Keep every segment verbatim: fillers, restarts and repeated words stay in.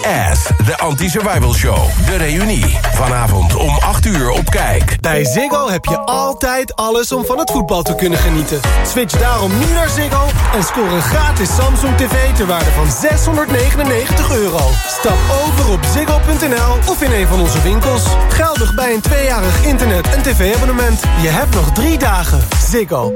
Ass, de Anti-Survival Show. De reunie. Vanavond om acht uur op Kijk. Bij Ziggo heb je altijd alles om van het voetbal te kunnen genieten. Switch daarom nu naar Ziggo en score een gratis Samsung tv ter waarde van zeshonderdnegenennegentig euro. Stap over op ziggo punt n l of in een van onze winkels. Geldig bij een tweejarig internet- en tv-abonnement. Je hebt nog drie dagen. Ziggo.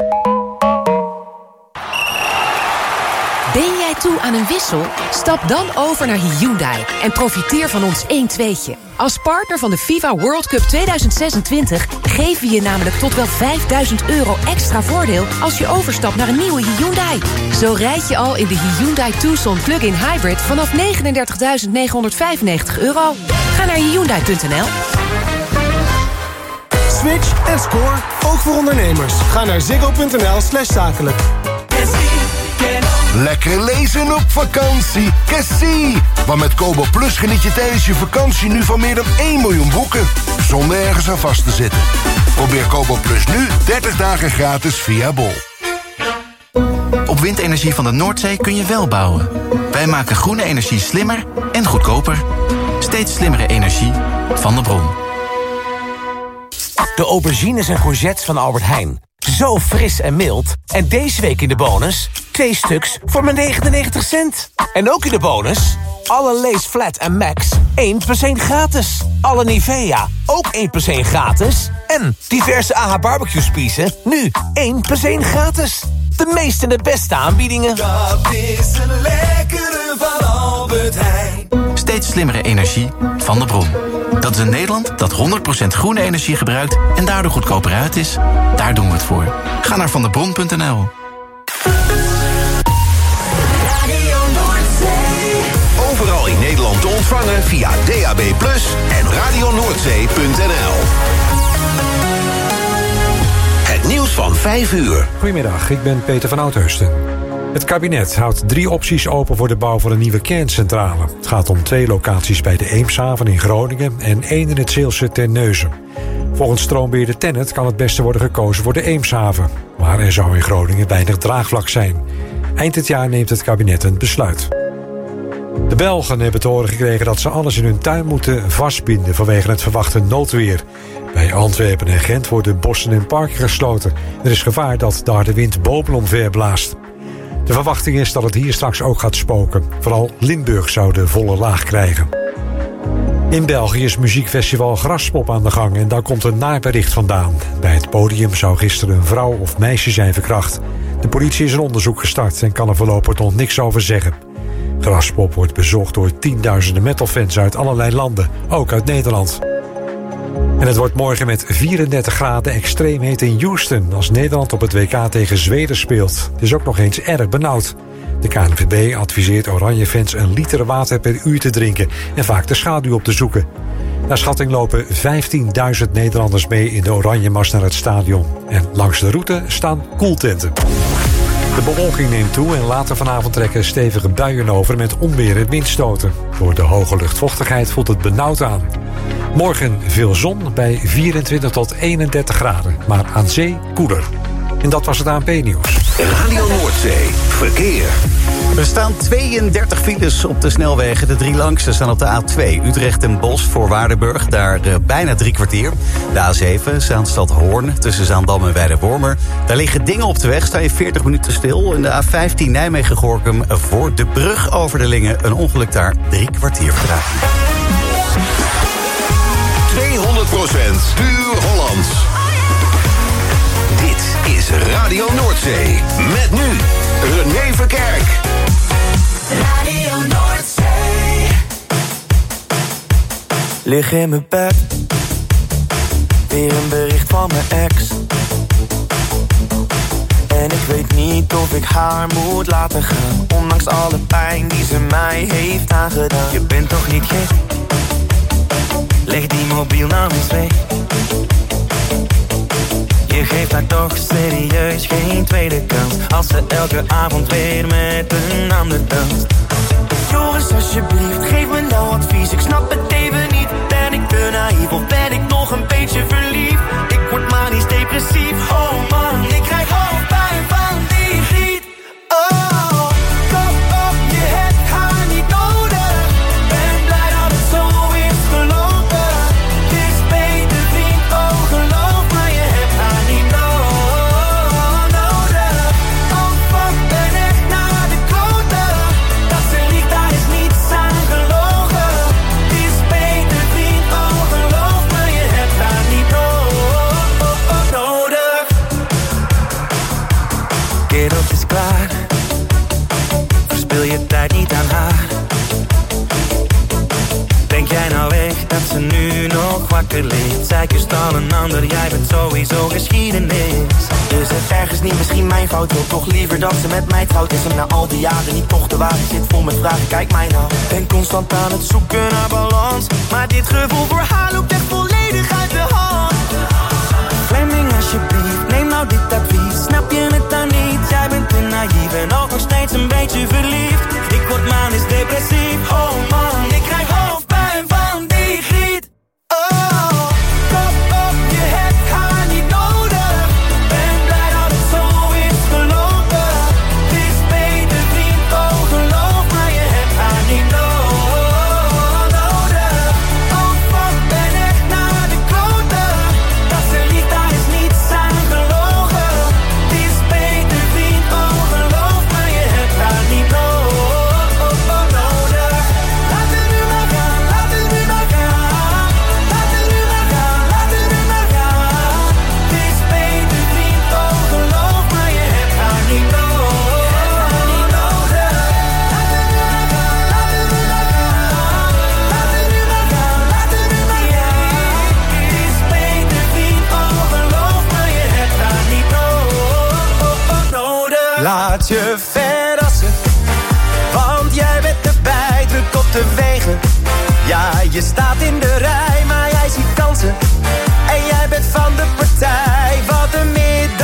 Ben jij toe aan een wissel? Stap dan over naar Hyundai en profiteer van ons één tweetje. Als partner van de FIFA World Cup tweeduizend zesentwintig geven we je namelijk tot wel vijfduizend euro extra voordeel als je overstapt naar een nieuwe Hyundai. Zo rijd je al in de Hyundai Tucson Plug-in Hybrid vanaf negenendertigduizend negenhonderdvijfennegentig euro. Ga naar hyundai punt n l. Switch en score, ook voor ondernemers. Ga naar ziggo punt n l slash zakelijk. Lekker lezen op vakantie. Cassie! Want met Kobo Plus geniet je tijdens je vakantie nu van meer dan één miljoen boeken. Zonder ergens aan vast te zitten. Probeer Kobo Plus nu dertig dagen gratis via Bol. Op windenergie van de Noordzee kun je wel bouwen. Wij maken groene energie slimmer en goedkoper. Steeds slimmere energie van de bron. De aubergines en courgettes van Albert Heijn. Zo fris en mild. En deze week in de bonus twee stuks voor maar negenennegentig cent. En ook in de bonus alle Lay's Flat en Max één plus één gratis. Alle Nivea ook één plus één gratis. En diverse A H barbecue spiezen nu één plus één gratis. De meeste en de beste aanbiedingen. Dat is een lekkere van Albert Heijn. Steeds slimmere energie van de bron. Dat is een Nederland dat honderd procent groene energie gebruikt en daardoor goedkoper uit is. Daar doen we het voor. Ga naar vandebron punt n l. Overal in Nederland te ontvangen via D A B plus, en radio noordzee punt n l. Het nieuws van vijf uur. Goedemiddag, ik ben Peter van Oudheusden. Het kabinet houdt drie opties open voor de bouw van een nieuwe kerncentrale. Het gaat om twee locaties bij de Eemshaven in Groningen en één in het Zeelse Terneuzen. Volgens stroombeheerder TenneT kan het beste worden gekozen voor de Eemshaven. Maar er zou in Groningen weinig draagvlak zijn. Eind dit jaar neemt het kabinet een besluit. De Belgen hebben te horen gekregen dat ze alles in hun tuin moeten vastbinden vanwege het verwachte noodweer. Bij Antwerpen en Gent worden bossen en parken gesloten. Er is gevaar dat de harde wind bomen omver blaast. De verwachting is dat het hier straks ook gaat spoken. Vooral Limburg zou de volle laag krijgen. In België is muziekfestival Graspop aan de gang en daar komt een naar bericht vandaan. Bij het podium zou gisteren een vrouw of meisje zijn verkracht. De politie is een onderzoek gestart en kan er voorlopig nog niks over zeggen. Graspop wordt bezocht door tienduizenden metalfans uit allerlei landen, ook uit Nederland. En het wordt morgen met vierendertig graden extreem heet in Houston als Nederland op het W K tegen Zweden speelt. Het is ook nog eens erg benauwd. De K N V B adviseert Oranje-fans een liter water per uur te drinken en vaak de schaduw op te zoeken. Naar schatting lopen vijftienduizend Nederlanders mee in de Oranjemars naar het stadion. En langs de route staan koeltenten. De bewolking neemt toe en later vanavond trekken stevige buien over met onweer en windstoten. Door de hoge luchtvochtigheid voelt het benauwd aan. Morgen veel zon bij vierentwintig tot eenendertig graden, maar aan zee koeler. En dat was het A N P-nieuws. Radio Noordzee, verkeer. Er staan tweeëndertig files op de snelwegen. De drie langste staan op de A twee. Utrecht en Bosch voor Waardenburg, daar uh, bijna drie kwartier. De A zeven, Zaanstad Hoorn, tussen Zaandam en Weidewormer. Daar liggen dingen op de weg, sta je veertig minuten stil. En de A vijftien Nijmegen-Gorinchem voor de brug over de Lingen. Een ongeluk daar, drie kwartier vertraging. tweehonderd procent puur Hollands. Dit is Radio Noordzee. Met nu René Verkerk. Radio Noordzee. Lig in mijn bed. Weer een bericht van mijn ex. En ik weet niet of ik haar moet laten gaan. Ondanks alle pijn die ze mij heeft aangedaan. Je bent toch niet gek? Leg die mobiel nou eens weg. Je geeft haar toch serieus geen tweede kans. Als ze elke avond weer met een ander danst. Joris, alsjeblieft, geef me nou advies. Ik snap het even niet. Ben ik te naïef of ben ik nog een beetje verliefd? Ik word manisch depressief. Oh man, ik krijg hoofdpijn van die griet. Oh, kom op, je hebt haar niet nodig. Ben dat ze nu nog wakker ligt. Zij kust al een ander, jij bent sowieso geschiedenis. Dus het ergens niet misschien mijn fout, wil toch liever dat ze met mij trouwt. Is hem na al die jaren niet toch te waar, ik zit vol met vragen, kijk mij nou. Ben constant aan het zoeken naar balans, maar dit gevoel voor haar loopt echt volledig uit de hand. Fleming alsjeblieft, neem nou dit advies, snap je het dan niet? Jij bent te naïef en ook nog steeds een beetje verliefd. Ik word manisch depressief, oh man, ik krijg hoofdpijn van die griet. Oh, kop op, je hebt haar niet nodig. Ben blij dat het zo is gelopen. Het is beter vriend, oh geloof maar je hebt haar niet nodig. Oh fuck, ben echt naar de kloten. Dat ze lief, daar is niets aan gelogen. Het is beter vriend, oh geloof maar je hebt haar niet nodig. Laat je verrassen, want jij bent erbij, druk op de wegen. Ja, je staat in de rij, maar jij ziet kansen. En jij bent van de partij, wat een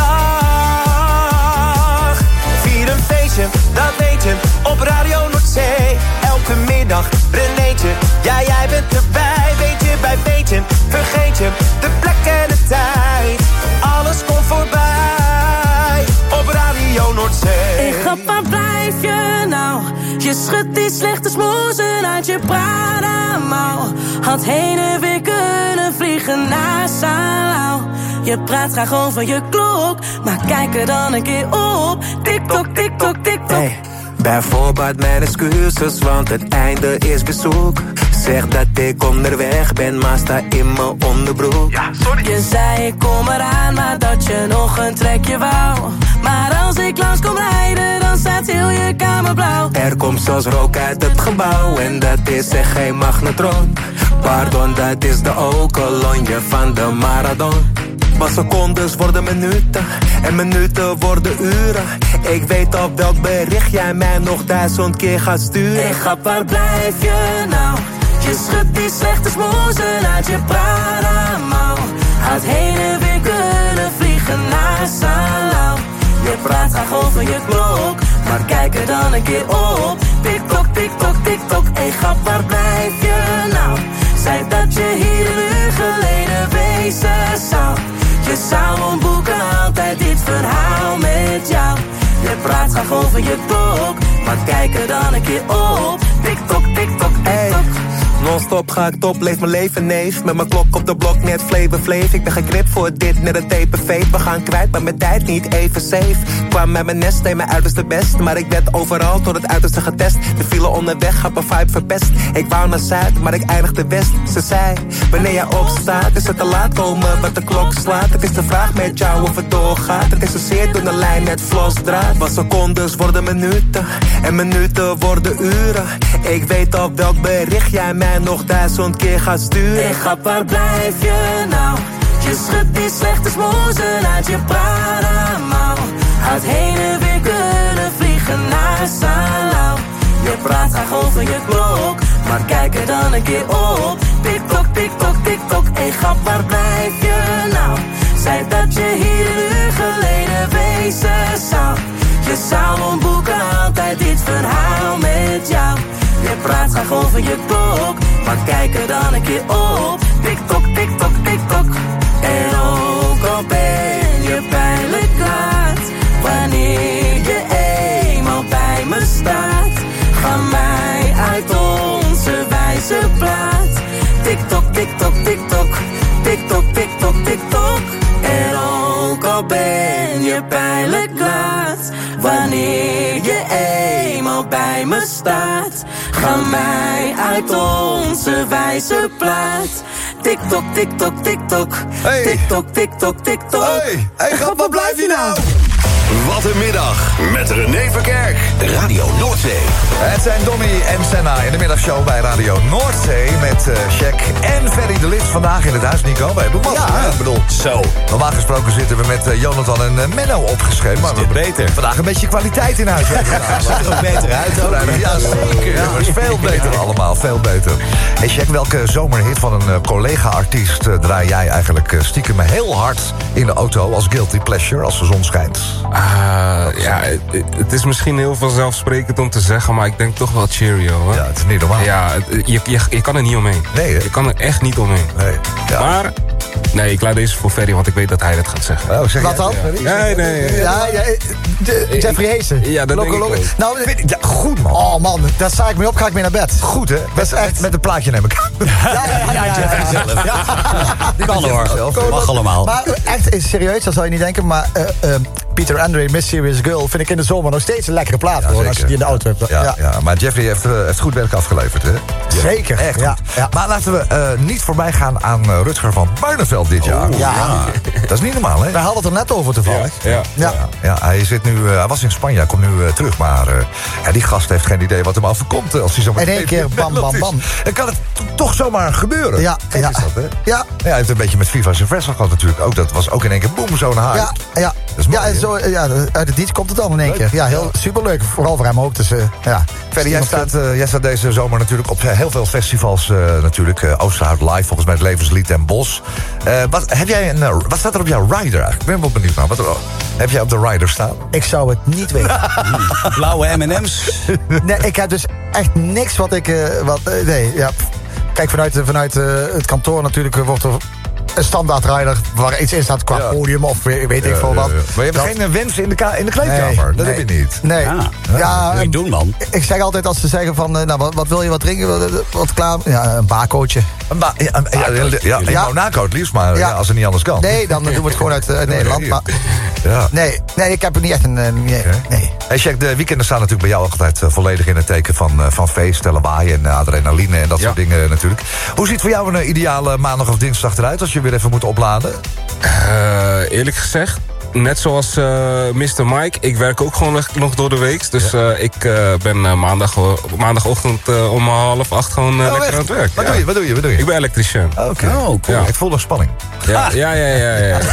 middag. Vier een feestje, dat weet je, op Radio Noordzee. Elke middag, Renéetje, ja jij bent erbij. Weet je, bij beetje, vergeet je, de plek en de tijd. Alles komt voorbij, op Radio Noordzee. Ik ga waar blijf je nou? Je schudt die slechte smoezen uit je Prada-mouw. Had heen en weer kunnen vliegen naar Salau. Je praat graag over je klok, maar kijk er dan een keer op. Tik-tok, tik-tok, tik-tok. Hey, bijvoorbeeld mijn excuses, want het einde is bezoek. Zeg dat ik onderweg ben, maar sta in mijn onderbroek. Ja, sorry. Je zei ik kom eraan, maar dat je nog een trekje wou. Maar als ik langs kom rijden, dan staat heel je kamer blauw. Er komt zelfs rook uit het gebouw en dat is echt geen magnetron. Pardon, dat is de okelonje van de marathon. Maar secondes worden minuten en minuten worden uren. Ik weet op welk bericht jij mij nog duizend keer gaat sturen. Hey grap, waar blijf je nou? Je schudt die slechte smoezen uit je Prada-mouw. Had heen en weer kunnen vliegen naar Salau. Je praat graag over je klok, maar kijk er dan een keer op. Tik-tok, tik-tok, tik-tok, hey grap, waar blijf je nou? Zei dat je hier een uur geleden wezen zou. Je zou omboeken altijd dit verhaal met jou. Je praat graag over je klok, maar kijk er dan een keer op. Tik-tok, tik-tok, tik-tok. Non-stop ga ik top, leef mijn leven neef. Met mijn klok op de blok, net flavor fleef. Ik ben geen grip voor dit, net een tape-fave. We gaan kwijt, maar mijn tijd niet even safe. Kwam met mijn nest, deed mijn uiterste best. Maar ik werd overal tot het uiterste getest. De file onderweg, had mijn vibe verpest. Ik wou naar zuid, maar ik eindigde west. Ze zei, wanneer jij opstaat, is het te laat komen wat de klok slaat. Het is de vraag met jou of het doorgaat. Het is een zeer door de lijn met vlosdraad. Maar secondes worden minuten en minuten worden uren. Ik weet op welk bericht jij mij nog duizend keer gaat sturen. Hey grap, waar blijf je nou? Je schudt die slechte smoezen uit je Prada-mouw. Had heen en weer kunnen vliegen naar Salau. Je praat graag over je klok, maar kijk er dan een keer op. Tik-tok, tik-tok, tik-tok, hey grap, waar blijf je nou? Zei dat je hier een uur geleden wezen zou. Je zou omboeken altijd dit verhaal met jou. Je praat graag over je klok, maar kijk er dan een keer op. Tik-tok, tik-tok, tik-tok. En ook al ben je pijnlijk laat, wanneer je eenmaal bij me staat, ga mij uit onze wijze plaat. Tik-tok, tik-tok, tik-tok. Tik-tok, tik-tok, tik-tok. En ook al ben je pijnlijk laat, wanneer je eenmaal bij me staat, ga mij uit onze wijze plaat. Tik-tok, tik-tok, tik-tok. Hey. Tik-tok, tik-tok, tik-tok. Hey, hey grap, waar blijf je nou? Wat een middag met René Verkerk. Radio Noordzee. Het zijn Dommy en Senna in de middagshow bij Radio Noordzee... met uh, Jack en Ferry de Lits vandaag in het huis, Nico. We hebben mazzel, ja, ik bedoel, zo. Normaal gesproken zitten we met uh, Jonathan en uh, Menno opgeschreven. Maar we hebben beter. Vandaag een beetje kwaliteit in huis. Ziet er ook beter uit. Ook. Ja, zeker. Ja, maar veel beter allemaal, veel beter. Hey Jack, welke zomerhit van een uh, collega-artiest... Uh, draai jij eigenlijk uh, stiekem heel hard in de auto als guilty pleasure als de zon schijnt? Uh, ja, het, het is misschien heel vanzelfsprekend om te zeggen... maar ik denk toch wel Cheerio, hoor. Ja, het is niet normaal. Ja, het, je, je, je kan er niet omheen. Nee, hè? Je kan er echt niet omheen. Nee. Ja. Maar... Nee, ik laat deze voor Ferry, want ik weet dat hij dat gaat zeggen. Oh, zeg Wat dan? Ja. Nee, nee. nee. Ja, ja, de, Jeffrey Heesen. Ja, dat Loco, denk ik Loco. ook. Nou, ja, goed, man. Oh, man, daar sta ik mee op, ga ik mee naar bed. Goed, hè? Dat is echt met een plaatje neem ik. Ja, ja, ja. ja, ja, ja. ja. Kan hoor, mag allemaal. Maar echt, serieus, dat zou je niet denken, maar... Uh, uh, Peter Andre, Miss Serious Girl... vind ik in de zomer nog steeds een lekkere plaat. Ja, als je die in de auto hebt. Ja, ja. ja maar Jeffrey heeft, uh, heeft goed werk afgeleverd, hè? Ja. Zeker. Echt ja, ja. Maar laten we uh, niet voorbij gaan aan uh, Rutger van Barneveld dit jaar. Oh, ja. ja. Dat is niet normaal, hè? Wij hadden het er net over toevallig. Ja, ja. ja. ja. ja hij, zit nu, uh, hij was in Spanje, hij komt nu uh, terug. Maar uh, ja, die gast heeft geen idee wat hem overkomt. Uh, als hij zo in één keer bam, bam, bam. Dan kan het toch zomaar gebeuren. Ja, Kijk, ja. is dat, hè? Ja. ja. Hij heeft een beetje met Viva Silvestre gehad natuurlijk ook. Dat was ook in één keer boem, zo'n hype. Ja, ja. Dat is mooi, ja, en zo, ja, uit het niets komt het dan in één keer. Ja, heel superleuk. Vooral voor hem ook. Dus, uh, ja. Verder, jij staat, uh, jij staat deze zomer natuurlijk op heel veel festivals. Uh, natuurlijk uh, Oosterhout Live, volgens mij het Levenslied en Bos. Uh, wat, heb jij een, uh, wat staat er op jouw rider eigenlijk? Ik ben wel benieuwd naar. Wat er, heb jij op de rider staan? Ik zou het niet weten. Blauwe M en M's. Nee, ik heb dus echt niks wat ik... Uh, wat, uh, nee, ja. Kijk, vanuit, vanuit uh, het kantoor natuurlijk uh, wordt er... een standaard rider waar iets in staat qua ja. podium of weet, weet ja, ik veel wat. Ja, ja. Maar je hebt dat... geen wens in de, ka- in de kleedkamer? Nee, dat nee. heb je niet? Nee. Ja, ja, ja moet je doen, man. Ik zeg altijd als ze zeggen van, nou, wat, wat wil je, wat drinken, wat, wat klaar? Ja, een bakootje. Een ba- ja, een, ja, ja, ja, in ja. Monaco het liefst, maar ja. Ja, als het niet anders kan. Nee, dan doen we het gewoon uit, uit Nederland. Maar, ja. nee, nee, ik heb er niet echt een... Nee. Okay. nee. Hey Jack, de weekenden staan natuurlijk bij jou altijd uh, volledig in het teken van, uh, van feest, lawaai en uh, adrenaline en dat ja. soort dingen natuurlijk. Hoe ziet voor jou een uh, ideale maandag of dinsdag eruit als je weer even moet opladen? Uh, eerlijk gezegd, net zoals uh, mister Mike, ik werk ook gewoon nog door de week. Dus ja. uh, ik uh, ben uh, maandag, maandagochtend uh, om half acht gewoon uh, oh, lekker echt? aan het werk. Wat, ja. doe je, wat doe je? Wat doe je? Ik ben elektricien. Oké, okay. oh, cool. Ja. Ik voel nog spanning. Ja, ah. ja, ja, ja. ja, ja.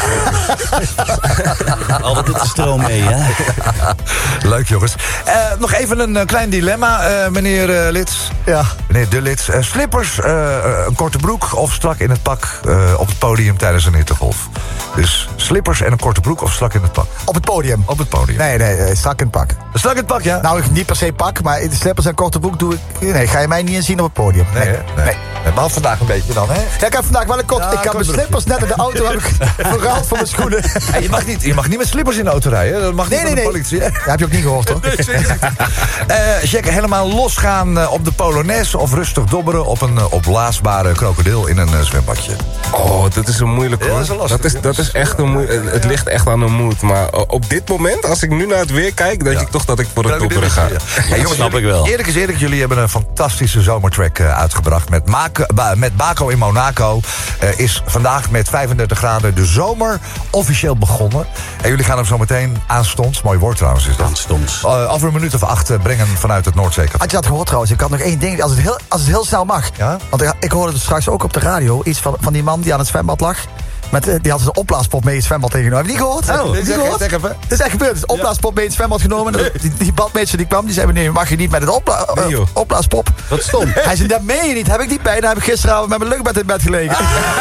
Altijd de stroom mee, hè? Ja. Leuk, jongens. Uh, nog even een uh, klein dilemma, uh, meneer uh, Lits. Ja. Meneer De Lits. Uh, slippers, uh, een korte broek of strak in het pak uh, op het podium tijdens een hittegolf? Dus slippers en een korte broek of strak in het pak? Op het podium. Op het podium. Nee, nee, nee strak in het pak. Strak in het pak, ja? Nou, niet per se pak, maar de slippers en korte broek doe ik... Nee, ga je mij niet eens zien op het podium. Nee, nee. nee. nee. nee maar vandaag een beetje dan, hè? Ja, ik heb vandaag wel een kort... Ja, ik heb mijn slippers net in de auto heb ik verruild voor mijn schoenen. Hey, je, mag niet, je mag niet met slippers in de auto rijden. Dat mag nee, niet nee, van nee. de politie. Dat heb je ook niet gehoord, hoor. Nee, zeker niet. uh, Jack, helemaal losgaan uh, op de Polonaise of rustig dobberen op een uh, opblaasbare krokodil in een uh, zwembadje? Oh, dat is een moeilijk, hoor. Ja, dat is, lastig, dat is, dat is echt een moeilijk... Het ligt echt aan de moed. Maar op dit moment, als ik nu naar het weer kijk... denk ja. ik toch dat ik voor het dobberen ga. Ja. Ja, jongens, snap ik wel. Eerlijk is eerlijk, jullie hebben een fantastische zomertrack uh, uitgebracht. Met, Mako, ba, met Baco in Monaco uh, is vandaag met vijfendertig graden de zomer officieel begonnen. En jullie gaan hem zo meteen aanstonds, mooi woord trouwens is dat. Aanstonds. Uh, over een minuut of acht uh, brengen vanuit het Noordzeekafé. Had je dat gehoord trouwens? Ik had nog één ding, als het heel, als het heel snel mag. Ja? Want ik, ik hoorde het straks ook op de radio, iets van, van die man die aan het zwembad lag. Met, die had een opblaaspop mee in het zwembad tegenomen. Heb je die gehoord? Oh, heb je die gehoord? Zeg even. Het is echt gebeurd. Het is opblaaspop mee in het zwembad genomen. Die, die badmeester die kwam, die zei: nee, mag je niet met het opbla- uh, nee, opblaaspop. Wat stom. Hij zei: dat meen je niet. Heb ik niet bij. Dan heb ik gisteravond met mijn luchtbed in bed gelegen.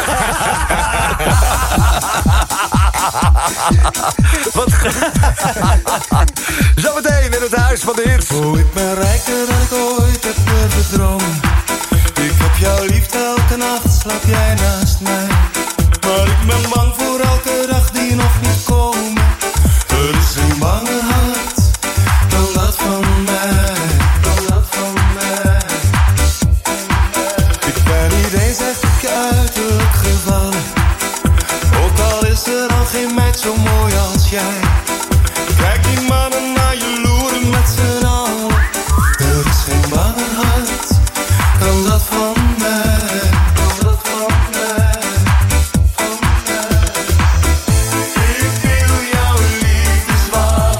Wat zometeen in het huis van de hits. Oh, ik ben rijker dan ik ooit heb durven dromen. Ik heb jouw liefde elke nacht, slaap jij naast mij. Maar ik ben bang voor elke dag die nog niet komen. Er is geen banger hart dan dat van mij, dan dat van mij. Ik ben niet eens echt op je uiterlijk gevallen. Ook al is er al geen meid zo mooi als jij. Kijk die mannen naar je loeren met z'n allen. Er is geen banger hart dan dat van mij, dan dat van mij, van mij. Ik wil jouw liefdeswater.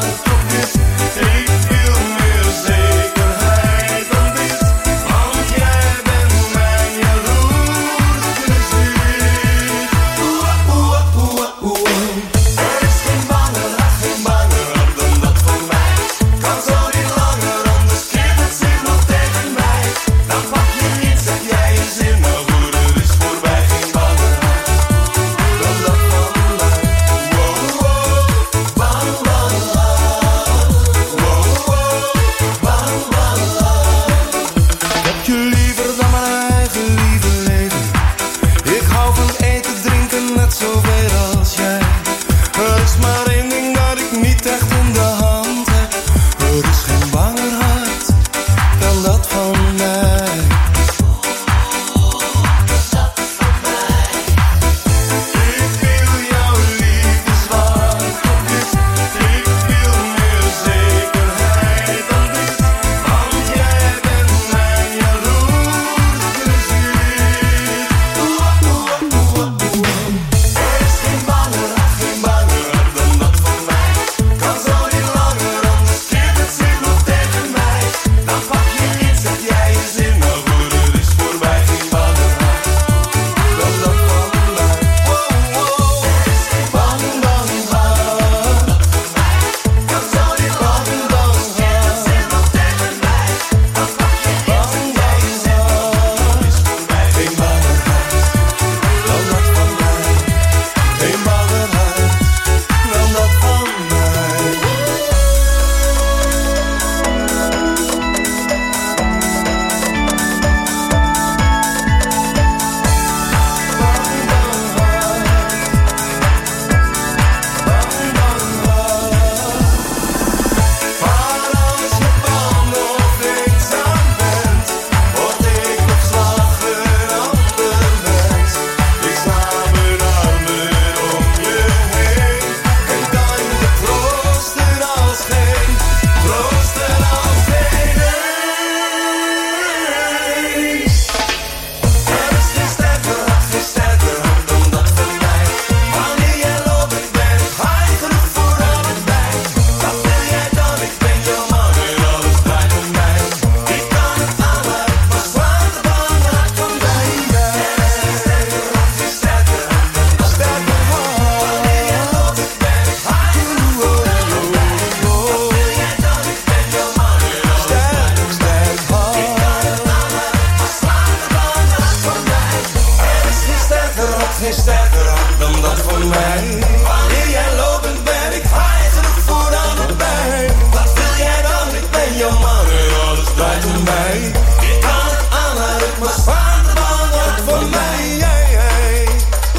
geen sterker hart dan dat van mij. Wanneer jij lopend bent, ik eigenlijk voor aan het bij. Wat wil jij dan? Ik ben jouw man en alles blijft om mij. Ik kan het aanhouden, maar zwaar de bal wordt voor mij. Hey, hey.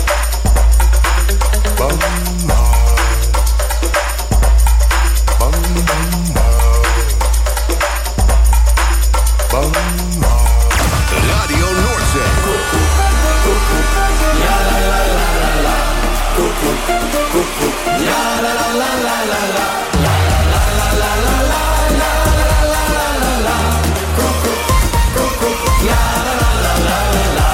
Bam, bam. Bam, bam, bam. Radio Noordzee. Ja la la la la la. Koekoek, koekoek. Ja la la la la la la. La la la la la la la la la la la. Koekoek, koekoek. Ja la la la la la.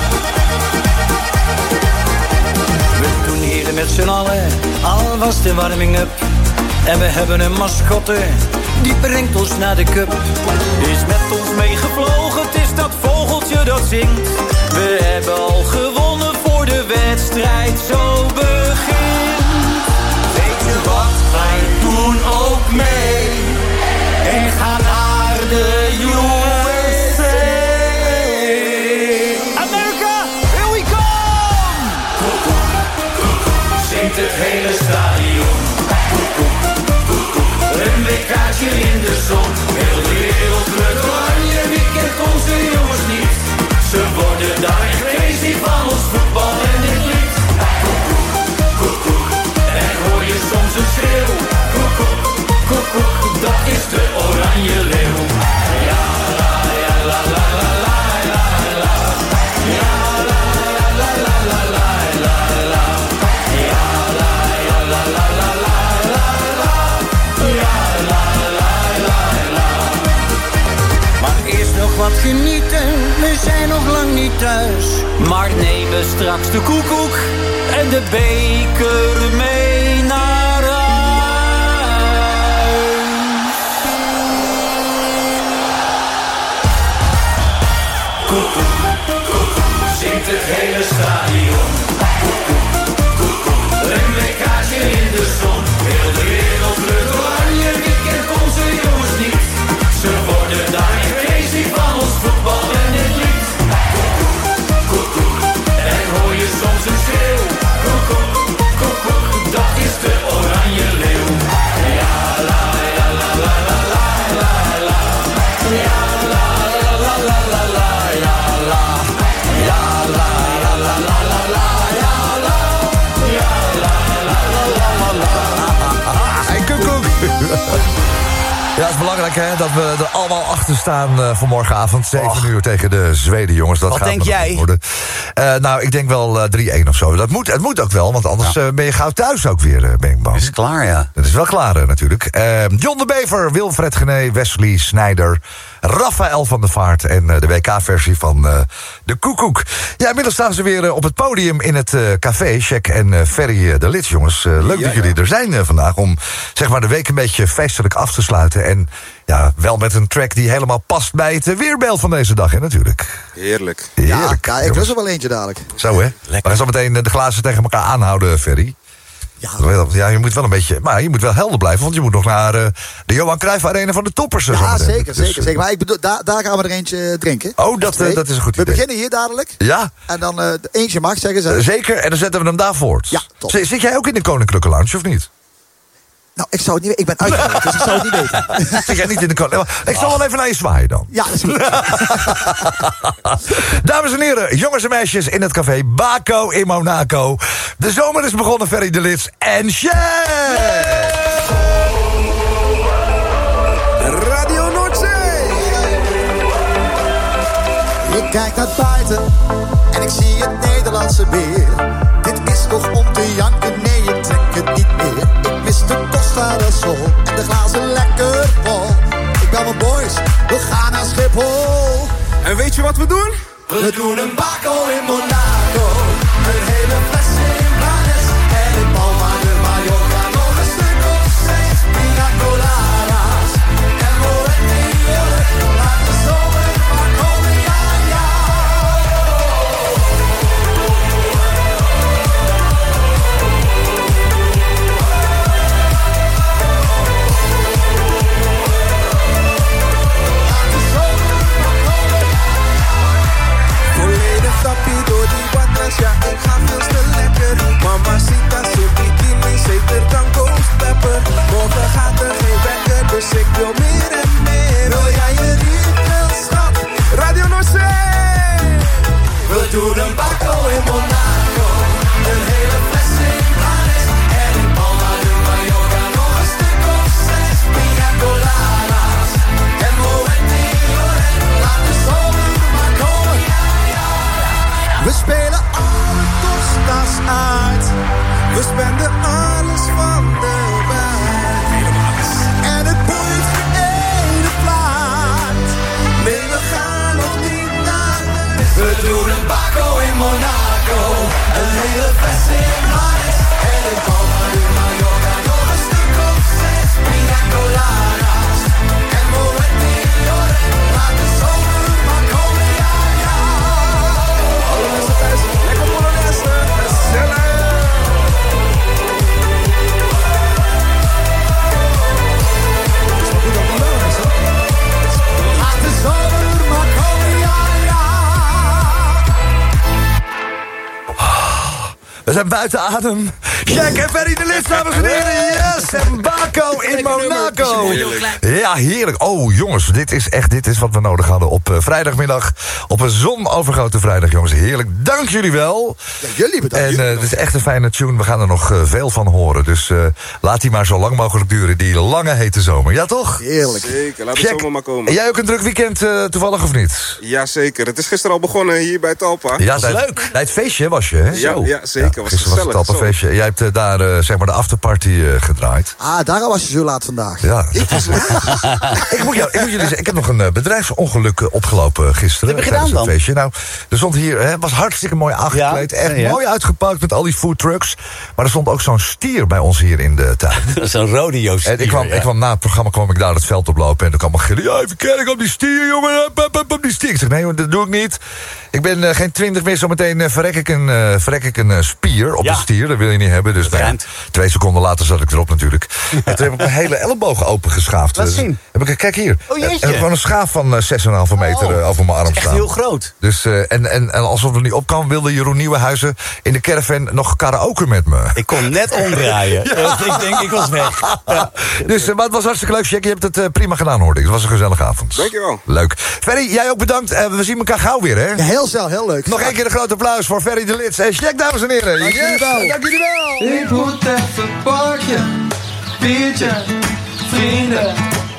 We doen hier met z'n allen, al was de warming-up. En we hebben een mascotte, die brengt ons naar de cup. Is met ons meegevlogen, het is dat vogeltje dat zingt. We hebben al gewonnen voor de wedstrijd zo begint. Weet je wat, wij doen ook mee. En gaan naar de U S A. America, here we come! Koekoek, koekoek, zingt het hele stadion. Koekoek, koekoek, een wekkaatje in de zon. Heel de wereld kleurt oranje, wie kent onze jongens niet? Ze worden daar echt crazy van ons voetbal en dit lied. Koekoek, koekoek, en hoor je soms een schreeuw. Koekoek, koekoek, dat is de oranje leeuw. Ja la ja la la la la la la. Ja la ja la la la la la la. Ja la ja la la la la la la. Ja la la la la. Maar eerst nog wat genieten, we zijn nog lang niet thuis. Maar nemen straks de koekoek en de beker mee naar huis. Koekoek, koekoek, zingt het hele stadion. Koekoek, koekoek, een wekkaatje in de zon. Heel de wereld kleurt oranje, wie kent onze jongens niet? Ze worden daar echt crazy van ons voetbal en dit lied. Koekoek, koekoek, en hoor je soms een schreeuw. Koekoek, koekoek, dat is de oranje leeuw. Ja la ja la la la la la la. Ja la ja la la la la ja la. Ja la ja la la la la ja la. Ja la la la la la la. Hey, koekoek. Ja, het is belangrijk hè, dat we er allemaal achter staan uh, voor morgenavond. zeven uur tegen de Zweden, jongens. Dat Wat gaat denk jij? Worden. Uh, nou, ik denk wel uh, drie-een of zo. Dat moet, het moet ook wel, want anders ja. uh, ben je gauw thuis ook weer, uh, ben ik bang. Dat is klaar, ja. Dat is wel klaar, uh, natuurlijk. Uh, John de Bever, Wilfred Gené, Wesley Snijder, Rafael van der Vaart en uh, de W K-versie van uh, de Koekoek. Ja, inmiddels staan ze weer uh, op het podium in het uh, café. Jack en uh, Ferry uh, de Lits, jongens. Uh, leuk ja, dat jullie ja. er zijn uh, vandaag om zeg maar de week een beetje feestelijk af te sluiten. En ja, wel met een track die helemaal past bij het weerbeeld van deze dag, hè, natuurlijk. Heerlijk. Heerlijk. Ja, ik lust er wel eentje dadelijk. Zo, hè? We gaan zo meteen de glazen tegen elkaar aanhouden, Ferry. Ja. ja, je moet wel een beetje... Maar je moet wel helder blijven, want je moet nog naar uh, de Johan Cruijff Arena van de toppers. Ja, zeker, dus, zeker, zeker. Maar ik bedoel, daar, daar gaan we er eentje drinken. Oh, dat, uh, dat is een goed idee. We beginnen hier dadelijk. Ja. En dan uh, eentje mag, zeggen ze. Uh, zeker, en dan zetten we hem daar voort. Ja, top. Z- zit jij ook in de Koninklijke Lounge, of niet? Nou, ik zou het niet weten. Ik ben uitgenodigd, dus ik zou het niet weten. Zit jij niet in de Koninklijke Ik zal wel even naar je zwaaien dan. Ja, dat is goed. Dames en heren, jongens en meisjes in het café Baco in Monaco. De zomer is begonnen, Ferry de Lits en Chef! Radio Noordzee! Ik kijk naar buiten en ik zie het Nederlandse weer. Dit is toch om te janken, nee, ik trek het niet meer. Ik mis de Costa del Sol en de glazen lekker vol. Ik bel mijn boys, we gaan naar Schiphol. En weet je wat we doen? We doen een Baco in Monaco. Een hele fles in Blanes. En in Palma de Mallorca nog een stuk of zes pina coladas. En Moretti, laat de zomer maar komen, ja, ja. Volledig tappie door de doen een bakko in Monaco. Een hele fles in Parijs. En in Palma de Mallorca nog een stuk of zes. Pina coladas. En Moentio en laat de zomer maar komen. Ja, ja, ja. We spelen alle Costa's uit. We spenden alles van de wijn. En het boeit geen ene plaat. Nee, we gaan nog niet naar de... We doen een bakko in Monaco. Een hele fles in Parijs. En in Palma de Mallorca nog een stuk of zes. Pina coladas. En Moentio en laat de zomer maar komen. Ja, ja. Alle mensen thuis, lekker Polonaise. Gezellig. We zijn buiten adem. Jack en Ferry de Lid, dames en heren. Yes, en Baco in Monaco. Ja, heerlijk. Oh, jongens, dit is echt dit is wat we nodig hadden op uh, vrijdagmiddag. Op een zonovergoten vrijdag, jongens. Heerlijk. Dank jullie wel. Ja, jullie bedankt. En uh, het is echt een fijne tune. We gaan er nog uh, veel van horen. Dus uh, laat die maar zo lang mogelijk duren. Die lange hete zomer. Ja, toch? Heerlijk. Zeker, laat Jack, het zomer maar komen. En jij ook een druk weekend uh, toevallig of niet? Jazeker. Het is gisteren al begonnen hier bij Talpa. Ja, dat is leuk. Bij het feestje was je, hè? Ja, Zo. ja, zeker. Ja, was gisteren was het gezellig. Talpa-feestje. Jij hebt uh, daar uh, zeg maar de afterparty uh, gedraaid. Ah, daarom was je zo laat vandaag. Ja. Ik, was ik, moet jou, ik moet jullie zeggen, ik heb nog een uh, bedrijfsongeluk uh, opgelopen gisteren. Wat heb je gedaan dan? Feestje. Nou, er stond hier, het was hartstikke mooi aangekleed. Ja, echt ja. mooi uitgepakt met al die foodtrucks. Maar er stond ook zo'n stier bij ons hier in de tuin. Zo'n rodeo-stier. En ik kwam, ja. ik kwam na het programma kwam ik daar het veld oplopen. En toen kwam ik gillen, ja, even kijken op die stier, jongen. Op, op, op, op die stier. Ik zeg, nee, jongen, dat doe ik niet. Ik ben uh, geen twintig meer, zometeen uh, verrek ik een, uh, verrek ik een uh, spier op Ja. de stier. Dat wil je niet hebben. Dus nou, twee seconden later zat ik erop natuurlijk. En toen heb ik mijn hele elleboog opengeschaafd. Laat Dus zien. Heb ik, kijk hier. Oh, jeetje. En heb ik gewoon een schaaf van uh, zes komma vijf meter uh, over mijn arm Dat is staan. echt heel groot. Dus, uh, en, en, en alsof er niet op kan, wilde Jeroen Nieuwenhuizen in de caravan nog karaoke met me. Ik kon net omdraaien. Ja. Dus ik denk, ik was weg. Ja. Dus uh, maar het was hartstikke leuk, Jack. Je hebt het uh, prima gedaan, hoorde ik. Het was een gezellige avond. Dankjewel. Leuk. Ferry, jij ook bedankt. Uh, we zien elkaar gauw weer, hè? Ja, heel snel, heel leuk. Nog één keer een groot applaus voor Ferry de Lid. En Jack, dames en heren. Dank jullie wel. Dank jullie wel. Ik moet even parkje, biertje, vrienden.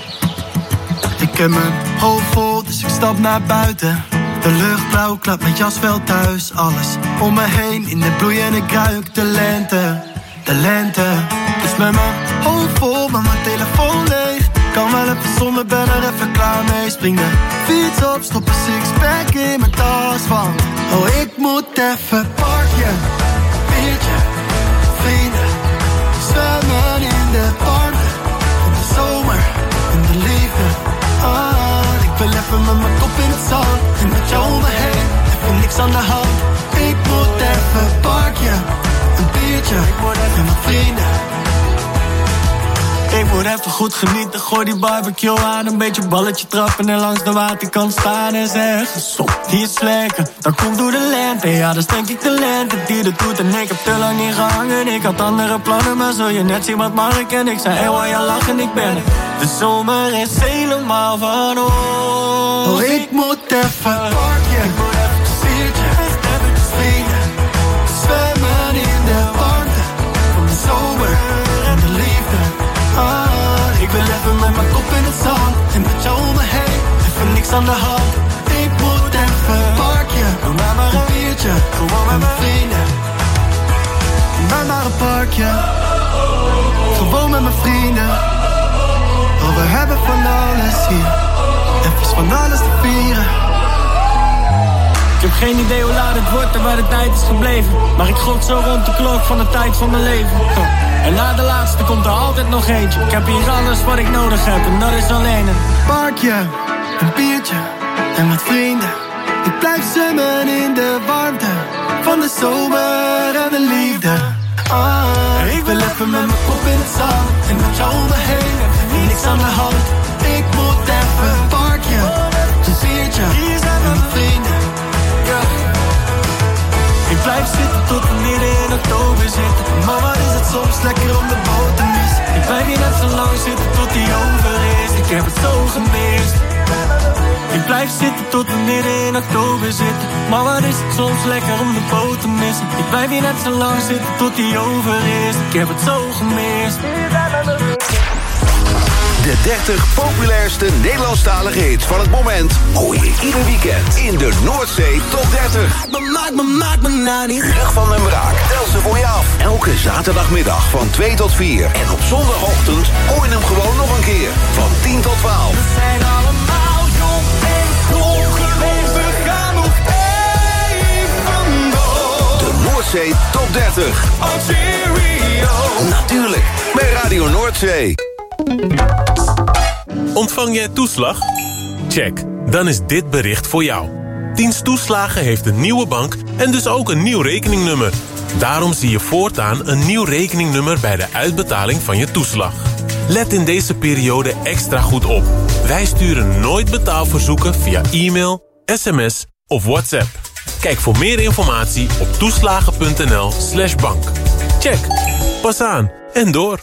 Ik heb mijn hoofd vol, dus ik stap naar buiten. De lucht blauw, klap mijn jas wel thuis. Alles om me heen in de bloei en ik ruik de lente. De lente. Dus met mijn hoofd vol, maar mijn telefoon leeg. Kan wel even zonder, ben er even klaar mee. Spring de fiets op, stop een sixpack in mijn tas van. Oh, ik moet even parkje, biertje, vrienden. Zwemmen in de warmte van de zomer en de liefde. Ah, ik wil even met mijn kop in het zand en met jou om me heen, even niks aan de hand. Ik moet even parkje, een biertje en mijn vrienden. Ik moet even goed genieten, gooi die barbecue aan. Een beetje balletje trappen en langs de waterkant staan en zeggen: stop, hier is lekker, dat komt door de lente. Ja, dat is denk ik de lente die dat doet. En ik heb te lang niet gehangen, ik had andere plannen. Maar zul je net zien wat mag ik en ik zei: hé, waar je lachen, ik ben er. De zomer is helemaal van ons. Oh, ik moet even parkje, ik moet even een sfeertje, echt even de vrienden. Zwemmen in de warmte van de zomer en de liefde. Ah, ik wil even met mijn kop in het zand en met jou om me heen, even niks aan de hand. Ik moet even parkje, doe maar maar een biertje, gewoon met mijn vrienden. Doe maar maar een parkje, gewoon met mijn vrienden. Oh, we hebben van alles hier, even van alles te vieren. Ik heb geen idee hoe laat het wordt en waar de tijd is gebleven. Maar ik gok zo rond de klok van de tijd van mijn leven. En na de laatste komt er altijd nog eentje. Ik heb hier alles wat ik nodig heb en dat is alleen een parkje, een biertje en wat vrienden. Ik blijf zwemmen in de warmte van de zomer en de liefde. Ah, ik wil even met mijn kop in het zand en met jou om me heen, even niks aan de hand. Ik moet even een parkje, een biertje en mijn vrienden. Ik blijf zitten tot we midden in oktober zitten. Maar wat is het soms lekker om de boot te missen. Ik blijf hier net zo lang zitten tot die over is. Ik heb het zo gemist. Ik blijf zitten tot we midden in oktober zitten. Maar wat is het soms lekker om de boot te missen. Ik blijf hier net zo lang zitten tot die over is. Ik heb het zo gemist. De dertig populairste Nederlandstalige hits van het moment hoor je ieder weekend in de Noordzee Top dertig. Maak me, maak me nou niet. Rug van den Braak, tel ze voor je af. Elke zaterdagmiddag van twee tot vier. En op zondagochtend hoor je hem gewoon nog een keer. Van tien tot twaalf. We zijn allemaal jong en dol geweest. We gaan nog even door. De Noordzee Top dertig. Ontario. Natuurlijk, bij Radio Noordzee. Ontvang jij toeslag? Check, dan is dit bericht voor jou. Dienst Toeslagen heeft een nieuwe bank en dus ook een nieuw rekeningnummer. Daarom zie je voortaan een nieuw rekeningnummer bij de uitbetaling van je toeslag. Let in deze periode extra goed op. Wij sturen nooit betaalverzoeken via e-mail, sms of WhatsApp. Kijk voor meer informatie op toeslagen.nl slash bank. Check, pas aan en door.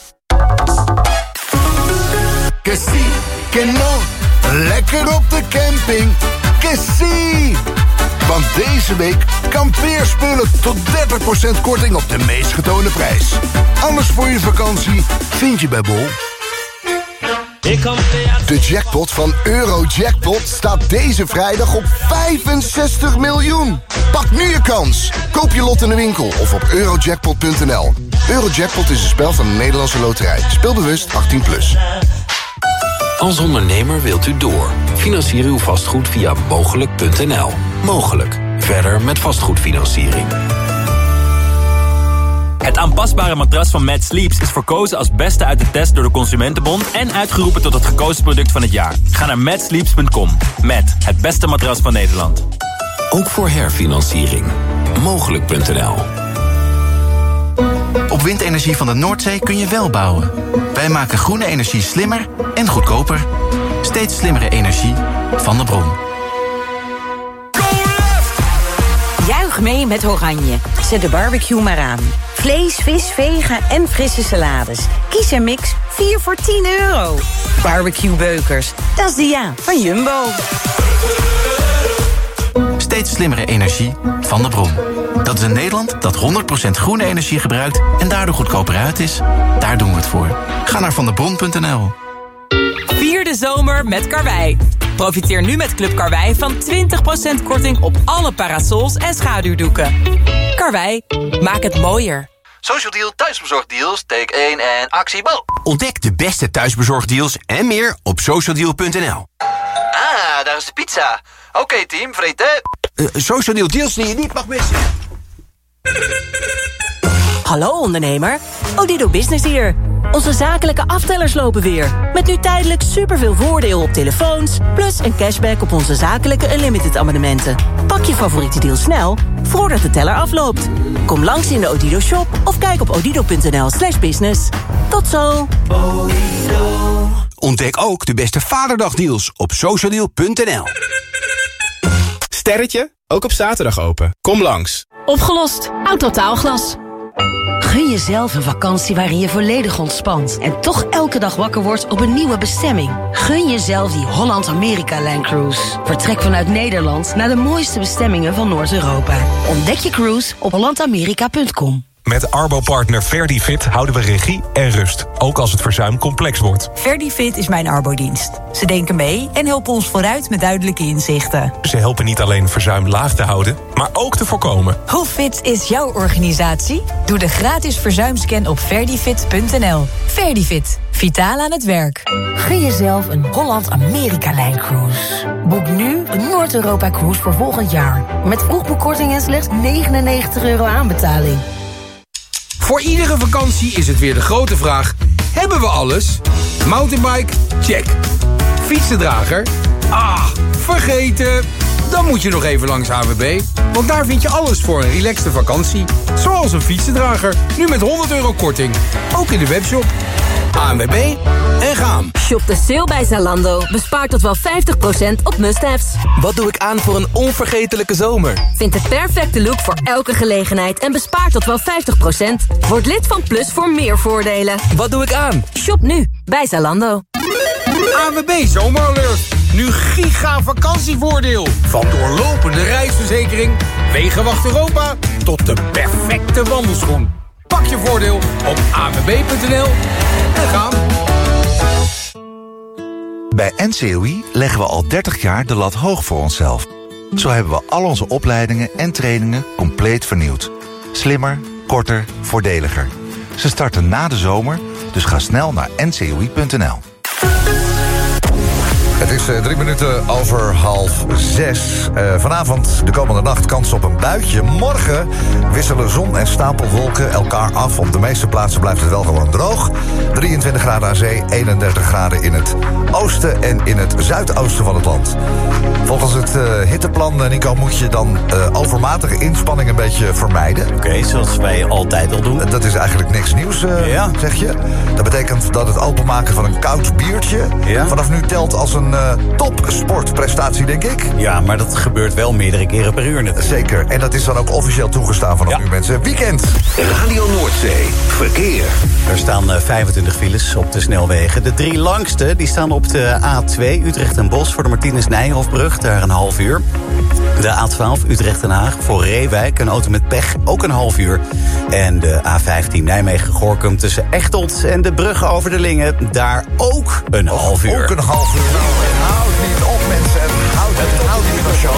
Que si, que no. Lekker op de camping. Que si. Want deze week kampeerspullen tot dertig procent korting op de meest getoonde prijs. Alles voor je vakantie vind je bij Bol. De jackpot van Eurojackpot staat deze vrijdag op vijfenzestig miljoen. Pak nu je kans. Koop je lot in de winkel of op eurojackpot punt n l. Eurojackpot is een spel van de Nederlandse Loterij. Speel bewust achttien plus. Als ondernemer wilt u door. Financier uw vastgoed via mogelijk punt n l. Mogelijk. Verder met vastgoedfinanciering. Het aanpasbare matras van Mad Sleeps is verkozen als beste uit de test door de Consumentenbond en uitgeroepen tot het gekozen product van het jaar. Ga naar mad sleeps punt com. Met het beste matras van Nederland. Ook voor herfinanciering. mogelijk punt n l. Op windenergie van de Noordzee kun je wel bouwen. Wij maken groene energie slimmer en goedkoper. Steeds slimmere energie van de bron. Juich mee met Oranje. Zet de barbecue maar aan. Vlees, vis, vega en frisse salades. Kies een mix, vier voor tien euro. Barbecue beukers, dat is de ja van Jumbo. Steeds slimmere energie van de bron. Dat is een Nederland dat honderd procent groene energie gebruikt en daardoor goedkoper uit is. Daar doen we het voor. Ga naar vandebron punt n l. Vier de zomer met Karwei. Profiteer nu met Club Karwei van twintig procent korting op alle parasols en schaduwdoeken. Karwei, maak het mooier. Social Deal thuisbezorgdeals, take één en actie bol. Ontdek de beste thuisbezorgdeals en meer op social deal punt n l. Ah, daar is de pizza. Oké okay, team, vreten. Uh, Social Deal deals die je niet mag missen. Hallo ondernemer, Odido Business hier. Onze zakelijke aftellers lopen weer. Met nu tijdelijk superveel voordeel op telefoons, plus een cashback op onze zakelijke Unlimited abonnementen. Pak je favoriete deal snel, voordat de teller afloopt. Kom langs in de Odido shop of kijk op odido punt n l slash business. Tot zo! Odido. Ontdek ook de beste vaderdagdeals op social deal punt n l. Sterretje, ook op zaterdag open. Kom langs. Opgelost. Autotaalglas. Gun jezelf een vakantie waarin je volledig ontspant en toch elke dag wakker wordt op een nieuwe bestemming. Gun jezelf die Holland-Amerika-lijncruise. Vertrek vanuit Nederland naar de mooiste bestemmingen van Noord-Europa. Ontdek je cruise op holland amerika punt com. Met Arbo-partner Verdifit houden we regie en rust, ook als het verzuim complex wordt. Verdifit is mijn arbodienst. Ze denken mee en helpen ons vooruit met duidelijke inzichten. Ze helpen niet alleen verzuim laag te houden, maar ook te voorkomen. Hoe fit is jouw organisatie? Doe de gratis verzuimscan op verdifit punt n l. Verdifit, vitaal aan het werk. Gun jezelf een Holland-Amerika-lijncruise. Boek nu een Noord-Europa-cruise voor volgend jaar. Met vroegboekkorting en slechts negenennegentig euro aanbetaling. Voor iedere vakantie is het weer de grote vraag: hebben we alles? Mountainbike? Check. Fietsendrager? Ah, vergeten. Dan moet je nog even langs A W B. Want daar vind je alles voor een relaxte vakantie. Zoals een fietsendrager. Nu met honderd euro korting. Ook in de webshop. A W B en gaan. Shop de sale bij Zalando. Bespaar tot wel vijftig procent op must-haves. Wat doe ik aan voor een onvergetelijke zomer? Vind de perfecte look voor elke gelegenheid en bespaar tot wel vijftig procent. Word lid van Plus voor meer voordelen. Wat doe ik aan? Shop nu bij Zalando. A W B Zomeralert. Nu giga vakantievoordeel. Van doorlopende reisverzekering, Wegenwacht Europa tot de perfecte wandelschoen. Pak je voordeel op a w b punt n l en gaan. Bij N C O I leggen we al dertig jaar de lat hoog voor onszelf. Zo hebben we al onze opleidingen en trainingen compleet vernieuwd. Slimmer, korter, voordeliger. Ze starten na de zomer, dus ga snel naar n c o i punt n l. Het is uh, drie minuten over half zes. Uh, vanavond, de komende nacht, kans op een buitje. Morgen wisselen zon en stapelwolken elkaar af. Op de meeste plaatsen blijft het wel gewoon droog. drieëntwintig graden aan zee, eenendertig graden in het oosten en in het zuidoosten van het land. Volgens het uh, hitteplan, Nico, moet je dan uh, overmatige inspanning een beetje vermijden. Oké, okay, zoals wij altijd al doen. Dat is eigenlijk niks nieuws, uh, ja. zeg je. Dat betekent dat het openmaken van een koud biertje ja. vanaf nu telt als een uh, topsportprestatie, denk ik. Ja, maar dat gebeurt wel meerdere keren per uur net. Zeker, en dat is dan ook officieel toegestaan vanaf ja. nu, mensen. Weekend. Radio Noordzee, verkeer. Er staan uh, vijfentwintig files op de snelwegen. De drie langste die staan op de A twee Utrecht en Bos voor de Martinus-Nijhoffbrug, daar een half uur. De A twaalf Utrecht-Den Haag voor Reewijk, een auto met pech, ook een half uur. En de A vijftien Nijmegen-Gorinchem tussen Echteld en de brug over de Lingen, daar ook een oh, half uur. Ook een half uur. Nou, het houdt niet op, mensen. Het houdt, het houdt niet op.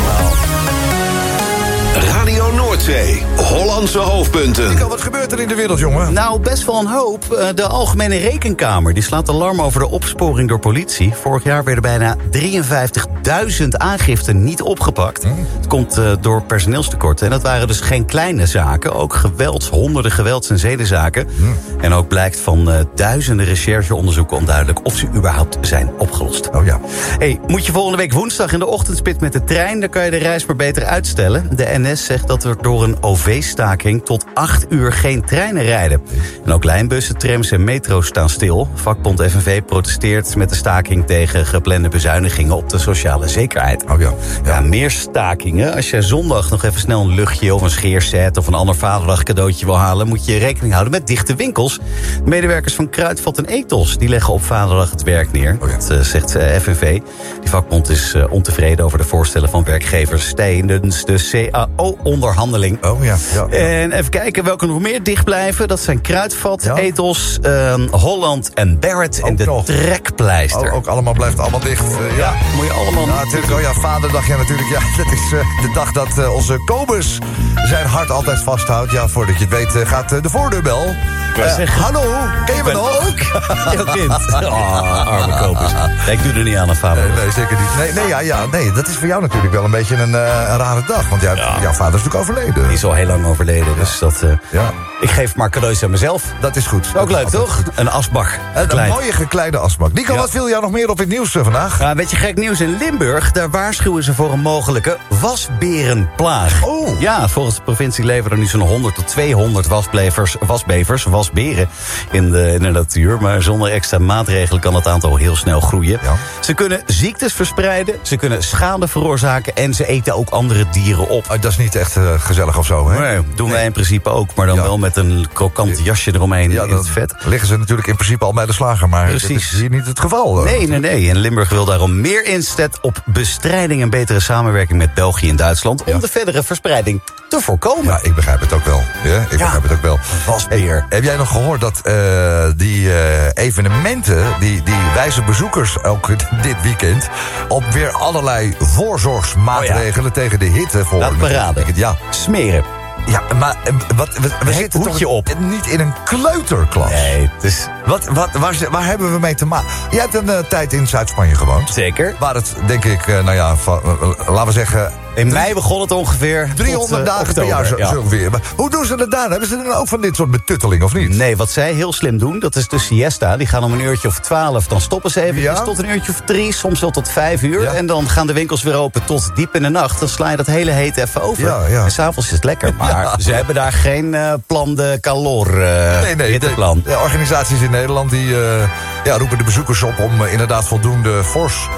Radio Noordzee, Hollandse hoofdpunten. Nico, wat gebeurt er in de wereld, jongen? Nou, best wel een hoop. De Algemene Rekenkamer die slaat alarm over de opsporing door politie. Vorig jaar werden bijna drieënvijftigduizend aangiften niet opgepakt. Hmm. Het komt uh, door personeelstekorten. En dat waren dus geen kleine zaken. Ook gewelds, honderden gewelds- en zedenzaken. Hmm. En ook blijkt van uh, duizenden rechercheonderzoeken onduidelijk of ze überhaupt zijn opgelost. Oh ja. Hey, moet je volgende week woensdag in de ochtendspit met de trein, dan kan je de reis maar beter uitstellen. De N S zegt dat er door een O V-staking tot acht uur geen treinen rijden. En ook lijnbussen, trams en metro's staan stil. Vakbond F N V protesteert met de staking tegen geplande bezuinigingen op de sociale zekerheid. Oh ja. Ja. Ja, meer stakingen. Als je zondag nog even snel een luchtje of een scheerset of een ander vaderdag cadeautje wil halen, moet je rekening houden met dichte winkels. De medewerkers van Kruidvat en Ethos die leggen op vaderdag het werk neer. Oh ja. Dat uh, zegt uh, F N V. Die vakbond is uh, ontevreden over de voorstellen van werkgevers tijdens de C A O-onderhandeling. Oh ja, ja, ja. En even kijken welke nog meer dicht blijven. Dat zijn Kruidvat, ja. Ethos, uh, Holland en Barrett ook en de nog. Trekpleister. Oh, ook allemaal blijft allemaal dicht. Uh, ja. ja, moet je allemaal ja, natuurlijk. Oh ja, vaderdag, ja natuurlijk. Ja, dat is uh, de dag dat uh, onze Kobus zijn hart altijd vasthoudt. Ja, voordat je het weet uh, gaat uh, de voordeurbel. Uh, hallo, ken je me nog? Ook. Heel kind. Oh, arme Kobus. Nee, ik doe er niet aan een vader. Nee, nee, zeker niet. Nee, nee, ja, ja, nee, dat is voor jou natuurlijk wel een beetje een, uh, een rare dag. Want jij, ja. jouw vader is natuurlijk overleden. Die is al heel lang overleden. Dus dat, uh, ja. ik geef maar cadeaus aan mezelf. Dat is goed. Ook leuk, toch? Goed. Een asbak. Een, een mooie gekleide asbak. Nico, ja. wat viel jou nog meer op in het nieuws uh, vandaag? Ja, een beetje gek nieuws in Limburg. Daar waarschuwen ze voor een mogelijke wasberenplaag. Oh. Ja, volgens de provincie leven er nu zo'n honderd tot tweehonderd wasbevers, wasbevers, wasberen in de, in de natuur. Maar zonder extra maatregelen kan het aantal heel snel groeien. Ja. Ze kunnen ziektes verspreiden, ze kunnen schade veroorzaken en ze eten ook andere dieren op. Oh, dat is niet echt uh, gezellig of zo, hè? Nee, doen nee. wij in principe ook, maar dan ja. wel met een krokant jasje eromheen ja, in het vet. Liggen ze natuurlijk in principe al bij de slager, maar Precies. dat is hier niet het geval. Nee, nee, nee. En Limburg wil daarom meer inzet op bestrijding en betere samenwerking met België en Duitsland ja. om de verdere verspreiding te voorkomen. Ja, ik begrijp het ook wel. Ja, ik ja. begrijp het ook wel. Wasbeer. Hey, heb jij nog gehoord dat uh, die uh, evenementen, die, die wijzen bezoekers ook dit weekend op weer allerlei voorzorgsmaatregelen oh ja. tegen de hitte voor. Dat beraden. Ja. Smeren. Ja, maar wat, we, we zitten toch op. niet in een kleuterklas? Nee, het is... Wat, wat, waar, waar hebben we mee te maken? Jij hebt een uh, tijd in Zuid-Spanje gewoond. Zeker. Waar het, denk ik, uh, nou ja, van, uh, laten we zeggen... In mei begon het ongeveer driehonderd tot, uh, dagen oktober, per jaar zo, ja. zo ongeveer. Maar hoe doen ze dat daar? Hebben ze dan ook van dit soort betutteling, of niet? Nee, wat zij heel slim doen, dat is de siesta. Die gaan om een uurtje of twaalf, dan stoppen ze even. Ja? Tot een uurtje of drie, soms wel tot vijf uur. Ja? En dan gaan de winkels weer open tot diep in de nacht. Dan sla je dat hele heet even over. Ja, ja. En s'avonds is het lekker. Maar ja. ze hebben daar geen uh, plan de calor uh, nee, nee, hitteplan. De, de organisaties in Nederland die uh, ja, roepen de bezoekers op om uh, inderdaad voldoende fors,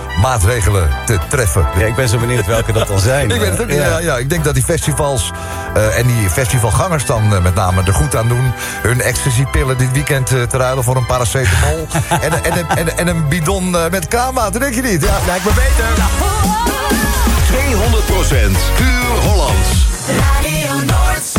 voorzorgsmaatregelen te treffen. Ja, ik ben zo benieuwd welke dat dan zijn. Ik weet het ook niet. Ja. Ja, ja, ik denk dat die festivals Uh, en die festivalgangers dan uh, met name er goed aan doen... hun ecstasy-pillen dit weekend uh, te ruilen voor een paracetamol... en, en, en, en, en een bidon uh, met kraanwater, denk je niet? Ja, lijkt me beter. tweehonderd procent puur Hollands. Radio Noordzee.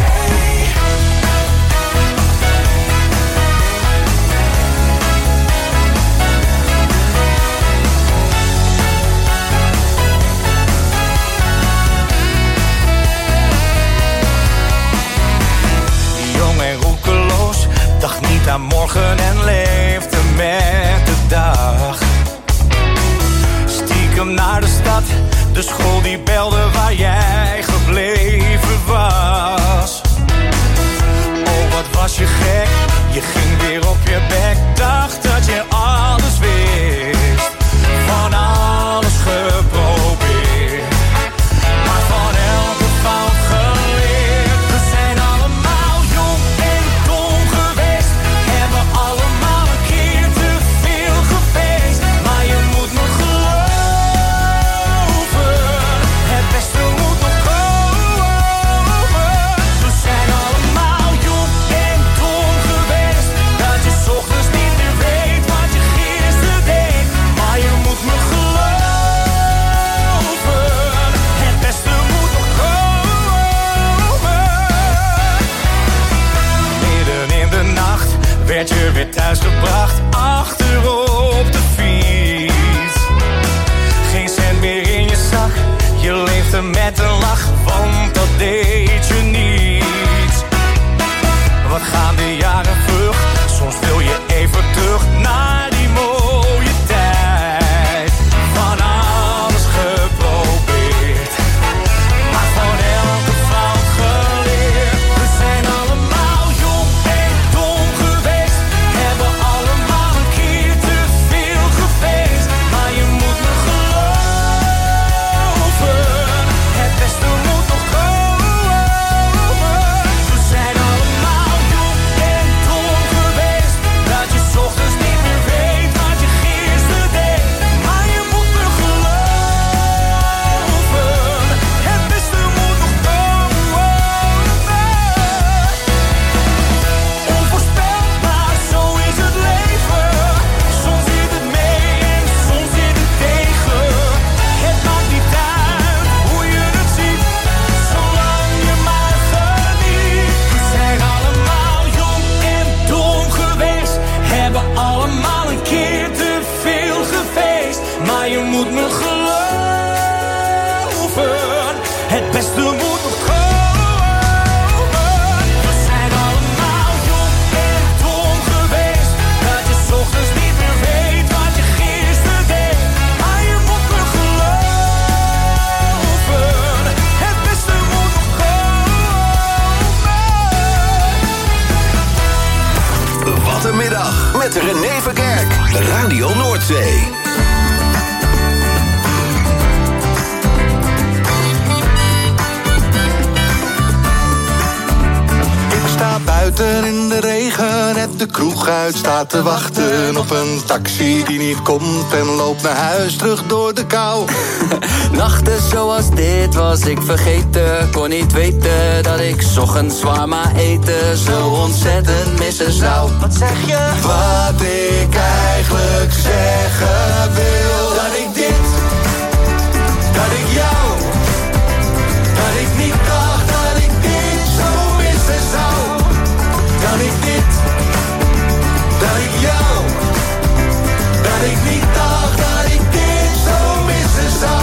Jong en roekeloos, dacht niet aan morgen en leefde met de dag. Stiekem naar de stad, de school die belde waar jij gebleven was. Oh, wat was je gek, je ging weer op je bek. Dacht dat je alles wist, van alles geprobeerd, maar van elke fout geleerd. We zijn allemaal jong en dom geweest, hebben allemaal een keer te veel gefeest. Maar je moet me geloven, het beste moet nog komen. We zijn allemaal jong en dom geweest, dat je 's ochtends niet meer weet wat je gisteren deed. Maar je moet me geloven, het beste moet nog komen. Midden in de nacht werd je weer thuisgebracht, achterop de fiets. Geen cent meer in je zak, je leefde met een lach, want dat deed je niets. Wat gaan de jaren vlug, soms wil je even terug naar die mooie tijd. Van alles geprobeerd, maar van elke fout geleerd. We zijn allemaal jong en dom geweest, hebben allemaal een keer te veel gefeest. Maar je moet me geloven, het beste moet nog komen. We zijn allemaal jong en dom geweest, dat je 's ochtends niet meer weet wat je gisteren deed. Maar je moet me geloven, het beste moet nog komen. Onvoorspelbaar, zo is het leven. Soms zit het mee en soms zit het tegen. Het maakt niet uit hoe je het ziet, zolang je maar geniet. We zijn allemaal jong en dom geweest, hebben allemaal een keer te veel gefeest. Maar je moet me geloven, het beste moet nog komen. We zijn allemaal jong en dom geweest, dat je 's ochtends niet meer weet wat je gisteren deed. Maar je moet me geloven, het beste moet nog komen. Wat een middag met René Verkerk. Radio Noordzee. Ik sta buiten in de regen, net de kroeg uit, staat te wachten op een taxi die niet komt en loopt naar huis terug door de kou. Nachten zoals dit was ik vergeten, kon niet weten dat ik 's ochtends zwaar eten zo ontzettend missen zou. Wat zeg je? Wat ik eigenlijk zeggen wil, dat ik dit, dat ik jou, dat ik niet dacht dat ik dit zo missen zou. Dat ik dit, dat ik jou, dat ik niet dacht dat ik dit zo missen zou.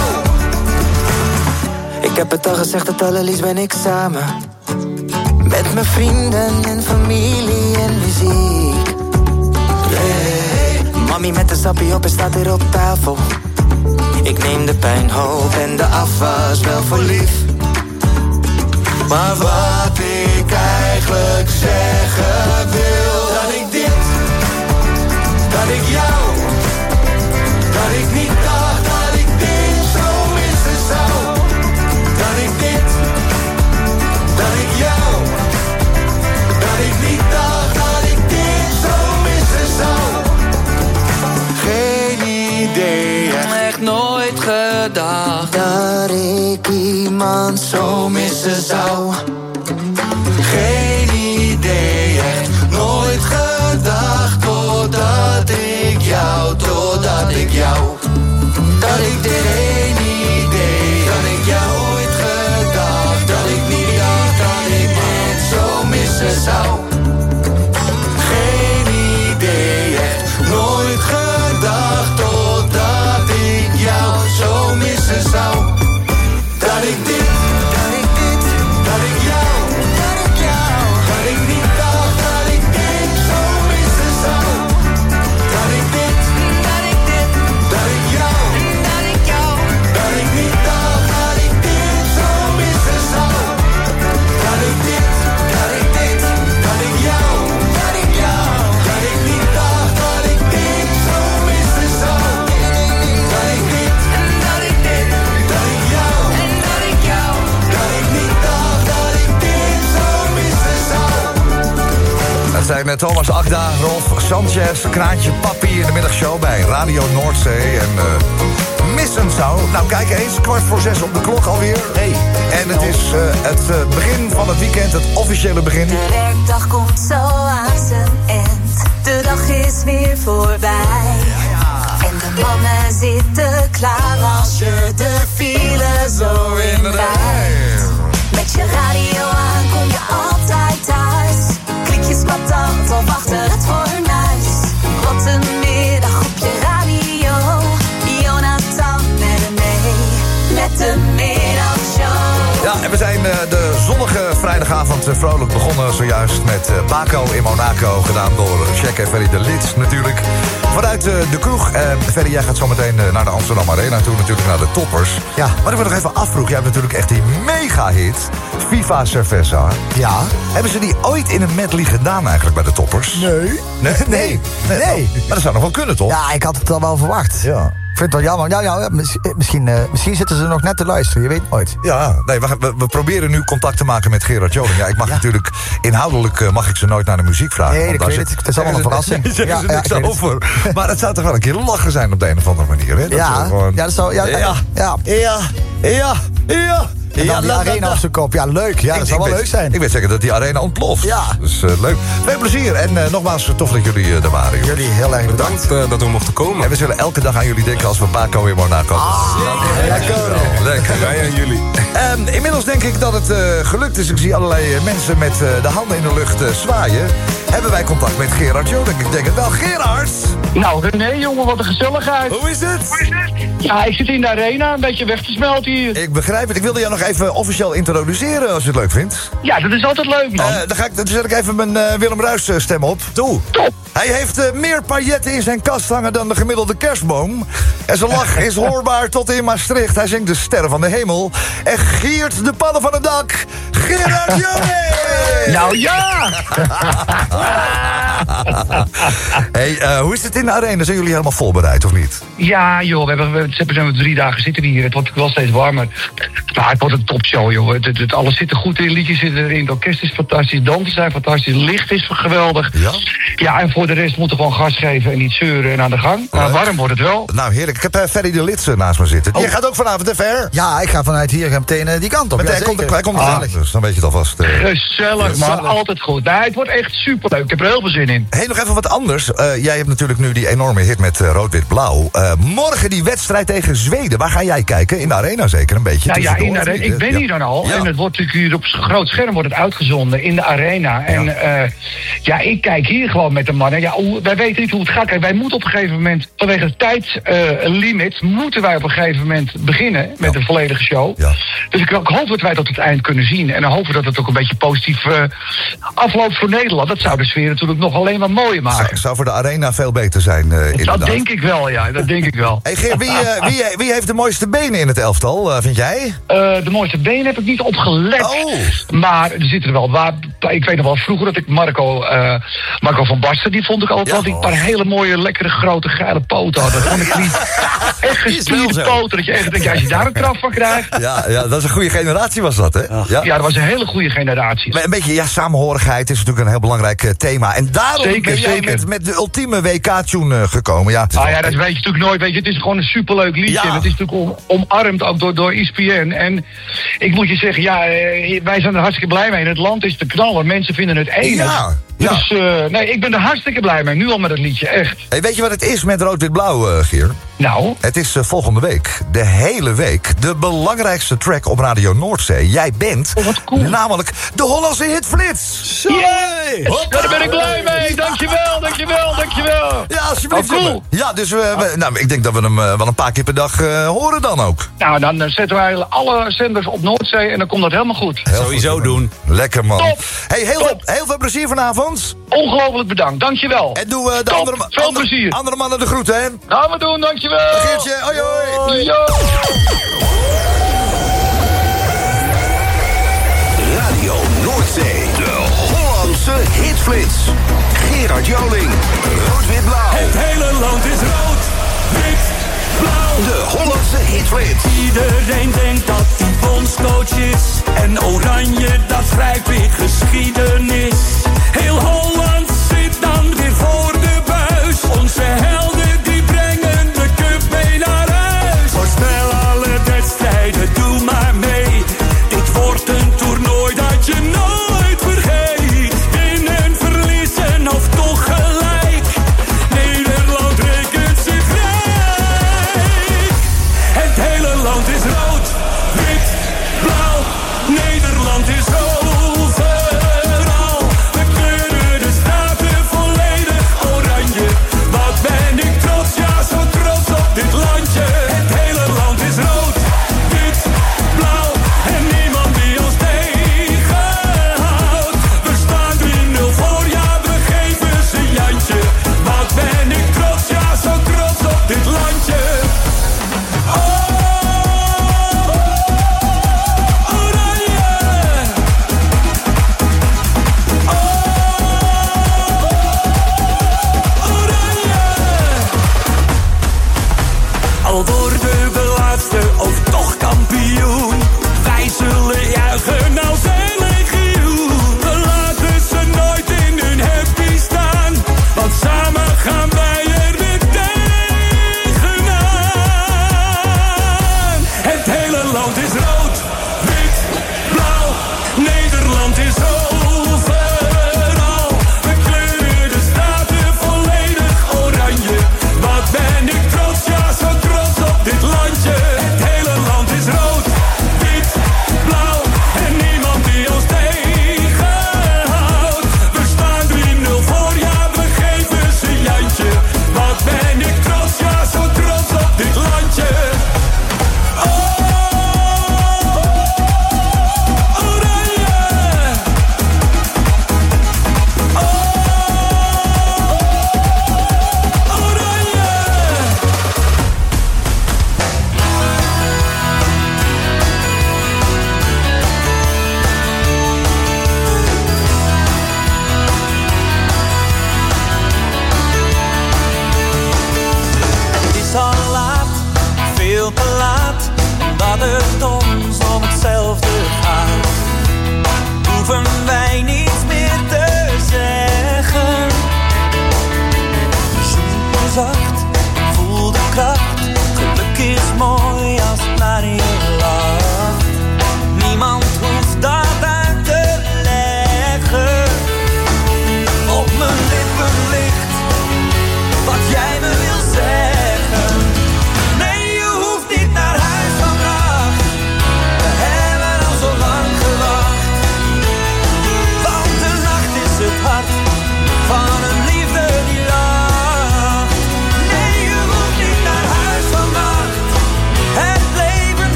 Ik heb het al gezegd, het allerliefst ben ik samen. Met mijn vrienden en familie en muziek. Hey, mami met de sappie op en staat hier op tafel. Ik neem de pijn, hoop en de afwas wel voor lief. Maar wat ik eigenlijk zeggen wil, dat ik dit, dat ik jou, dat ik niet dacht dat ik dit zo missen zou. Dat ik dit, dat ik jou, dat ik niet dacht dat ik dit zo missen zou. Geen idee, Echt nooit gedacht dat ik iemand zo missen zou. Geen idee, echt nooit gedacht. Totdat ik jou, totdat ik jou. Dat ik dit geen idee, dat ik jou ooit gedacht. Dat ik niet dacht dat ik dit zo missen zou. Geen idee, echt nooit gedacht. Totdat ik jou zo missen zou. Dat ik dit, dat ik dit, dat ik jou, dat ik jou. Dat ik niet dacht dat ik dit zo missen zou. Dat ik dit, dat ik dit, dat ik jou, dat ik jou. Dat ik niet dacht dat ik dit zo missen zou. Dat ik dit, dat ik dit, dat ik jou, dat ik jou. Dat ik niet dacht dat ik dit zo missen zou. Dat ik dit, dat ik dit, dat ik jou, dat ik jou. Dat ik niet dacht dat ik dit zo missen zou. Dat zijn uh, Thomas Akda, Rolf Sanchez, Kraantje Papi in de middagshow bij Radio Noordzee. En uh, missen zou. Nou, kijk eens, kwart voor zes op de klok alweer. Hey. En het is uh, het uh, begin van het weekend, het officiële begin. De werkdag komt zo aan zijn end. De dag is weer voorbij. En de mannen zitten klaar als je de file zo inrijdt. Met je radio aan kom je altijd thuis. Klikjes patat of achter het fornuis. Wat een middag op je radio. Jonathan met hem mee. Met de middagshow. Ja, en we zijn uh, de zonnige vrijdagavond uh, vrolijk begonnen zojuist met uh, Baco in Monaco. Gedaan door Jack en Ferry de Lid natuurlijk. Vanuit uh, de kroeg. Uh, Ferry, jij gaat zo meteen uh, naar de Amsterdam Arena toe, natuurlijk naar de toppers. Ja. Maar ik wil nog even afvroegen. Jij hebt natuurlijk echt die mega-hit, Viva Cerveza. Ja. Hebben ze die ooit in een medley gedaan eigenlijk bij de toppers? Nee. Nee? Nee. nee. nee. nee. Maar dat zou nog wel kunnen, toch? Ja, ik had het al wel verwacht. Ja. Ik vind het wel jammer. Nou, ja, misschien, uh, misschien zitten ze nog net te luisteren, je weet nooit. Ja, nee, we, we, we proberen nu contact te maken met Gerard Joling. Ja, ik mag ja. natuurlijk, inhoudelijk uh, mag ik ze nooit naar de muziek vragen. Nee, ik weet het. Het is allemaal een verrassing. Daar zeggen ze ja, niks ja, over. Het. Maar het zou toch wel een keer lachen zijn op de een of andere manier, hè? Dat ja, gewoon... ja, dat zou... Ja, ja, ja, ja, ja, ja, ja. En dan ja, die la, arena la, la. op zijn kop. Ja, leuk. Ja, ik, dat zou wel weet, leuk zijn. Ik weet zeker dat die arena ontploft. Ja. Dus uh, leuk. Veel plezier. En uh, nogmaals, tof dat jullie uh, er waren. Joh. Jullie heel erg bedankt. bedankt uh, dat we mochten komen. En we zullen elke dag aan jullie denken als we Baco in Monaco. Ah, lekker. Lekker. Wij aan jullie. Um, inmiddels denk ik dat het uh, gelukt is. Ik zie allerlei uh, mensen met uh, de handen in de lucht uh, zwaaien. Hebben wij contact met Gerard Joling? Ik denk het wel. Gerard! Nou, René, jongen, wat een gezelligheid. Hoe is het? Hoe is het? Ja, ik zit in de arena, een beetje weg te smelten hier. Ik begrijp het. Ik wilde jou nog even officieel introduceren, als je het leuk vindt. Ja, dat is altijd leuk, man. Uh, dan, ga ik, dan zet ik even mijn uh, Willem Ruijs uh, stem op. Doe. Top. Hij heeft uh, meer pailletten in zijn kast hangen dan de gemiddelde kerstboom. En zijn lach is hoorbaar tot in Maastricht. Hij zingt de sterren van de hemel. En giert de pannen van het dak. Gerard Joling! Nou ja! Hey, uh, hoe is het in de arena? Zijn jullie helemaal voorbereid, of niet? Ja, joh, we hebben, we hebben drie dagen zitten hier. Het wordt wel steeds warmer. Maar het wordt een topshow, joh. Het, het, het, alles zit er goed in, liedjes zitten erin. Het orkest is fantastisch, dansen zijn fantastisch, licht is geweldig. Ja? Ja, en voor de rest moeten we gewoon gas geven en niet zeuren en aan de gang. Maar uh, warm wordt het wel. Nou, heerlijk. Ik heb uh, Ferry de Litsen naast me zitten. Oh. Jij gaat ook vanavond, hè, Fer? Ja, ik ga vanuit hier meteen uh, die kant op. Maar ja, hij, komt, hij komt gezellig. Ah. Dus dan weet je het alvast. Uh, gezellig, man. Altijd goed. Nou, het wordt echt superleuk. Ik heb er heel veel zin in. Hey, nog even wat anders. Uh, jij hebt natuurlijk nu die enorme hit met uh, Rood-Wit-Blauw. Uh, morgen die wedstrijd tegen Zweden. Waar ga jij kijken? In de arena zeker een beetje? Nou, ja, in de arena. Ik ben ja. hier dan al. Ja. En het wordt natuurlijk hier op groot scherm wordt het uitgezonden in de arena. Ja. En uh, ja, ik kijk hier gewoon met de mannen. Ja, wij weten niet hoe het gaat. Kijk, wij moeten op een gegeven moment, vanwege de tijdslimiet, uh, moeten wij op een gegeven moment beginnen met ja. een volledige show. Ja. Dus ik, ik hoop dat wij tot het eind kunnen zien. En dan hopen we dat het ook een beetje positief uh, afloopt voor Nederland. Dat zou de sfeer natuurlijk nog alleen maar mooier maken. Zou, zou voor de arena veel beter zijn, uh, inderdaad. Dat denk ik wel, ja. Dat denk ik wel. Hey Geer, wie, uh, wie, wie heeft de mooiste benen in het elftal, uh, vind jij? Uh, de mooiste benen heb ik niet opgelet. Oh. Maar er zitten er wel waar. Ik weet nog wel vroeger dat ik Marco, uh, Marco van Basten, die vond ik altijd ja, wel. Die een paar hele mooie, lekkere, grote, geile poten had. Dat vond ik niet. Echt gespierde poten. Dat je echt denkt, ja, als je daar een traf van krijgt. Ja, ja, dat is een goede generatie was dat, hè? Ja, ja. ja dat was een hele goede generatie. Maar een beetje, ja, samenhorigheid is natuurlijk een heel belangrijk uh, thema. En daarom zeker, ben jij zeker. Met, met de ultieme W K-tune uh, gekomen. Ja, ah ja, dat weet je natuurlijk nooit. Weet je, het is gewoon een superleuk liedje. Ja. En het is natuurlijk om, omarmd ook door, door E S P N. En ik moet je zeggen, ja, wij zijn er hartstikke blij mee. En het land is te knallen. knallen. Mensen vinden het enig. Ja, ja. Dus uh, nee, ik ben er hartstikke blij mee. Nu al met het liedje, echt. Hey, weet je wat het is met Rood-Wit-Blauw, uh, Geer? Nou? Het is uh, volgende week, de hele week, de belangrijkste track op Radio Noordzee. Jij bent oh, wat cool. namelijk de Hollandse hitflits. Zo! Yeah. Ja, daar ben ik blij mee. Dankjewel, dankjewel, dankjewel. Ja, alsjeblieft. Oh, cool. Ja, dus we, we, nou, ik denk dat we hem uh, wel een paar keer per dag uh, horen dan ook. Nou, dan uh, zetten we eigenlijk alle zenders op Noordzee en dan komt dat helemaal goed. Heel Sowieso goed, doen. Lekker, man. Top. Hey, heel, Top. Veel, heel veel plezier vanavond. Ongelooflijk bedankt, dankjewel. En doe uh, de Top. andere, Veel andere, plezier. andere mannen de groeten, hè? Gaan we doen, dankjewel. Geertje, hoi hoi. Yo. Radio Noordzee, de Hollandse hitflits. Gerard Joling, Rood-Wit-Blauw. Het hele land is rood, wit, blauw. De Hollandse hitflits. Iedereen denkt dat hij bondscoach is. En oranje, dat schrijft weer geschiedenis. Heel Holland zit dan weer voor de buis. Onze helden die brengen de cup mee naar huis. Voorspel alle wedstrijden, doe maar mee. Dit wordt een toernooi dat je nooit vergeet. Winnen, verliezen of toch gelijk. Nederland rekent zich rijk. Het hele land is rood, wit, blauw,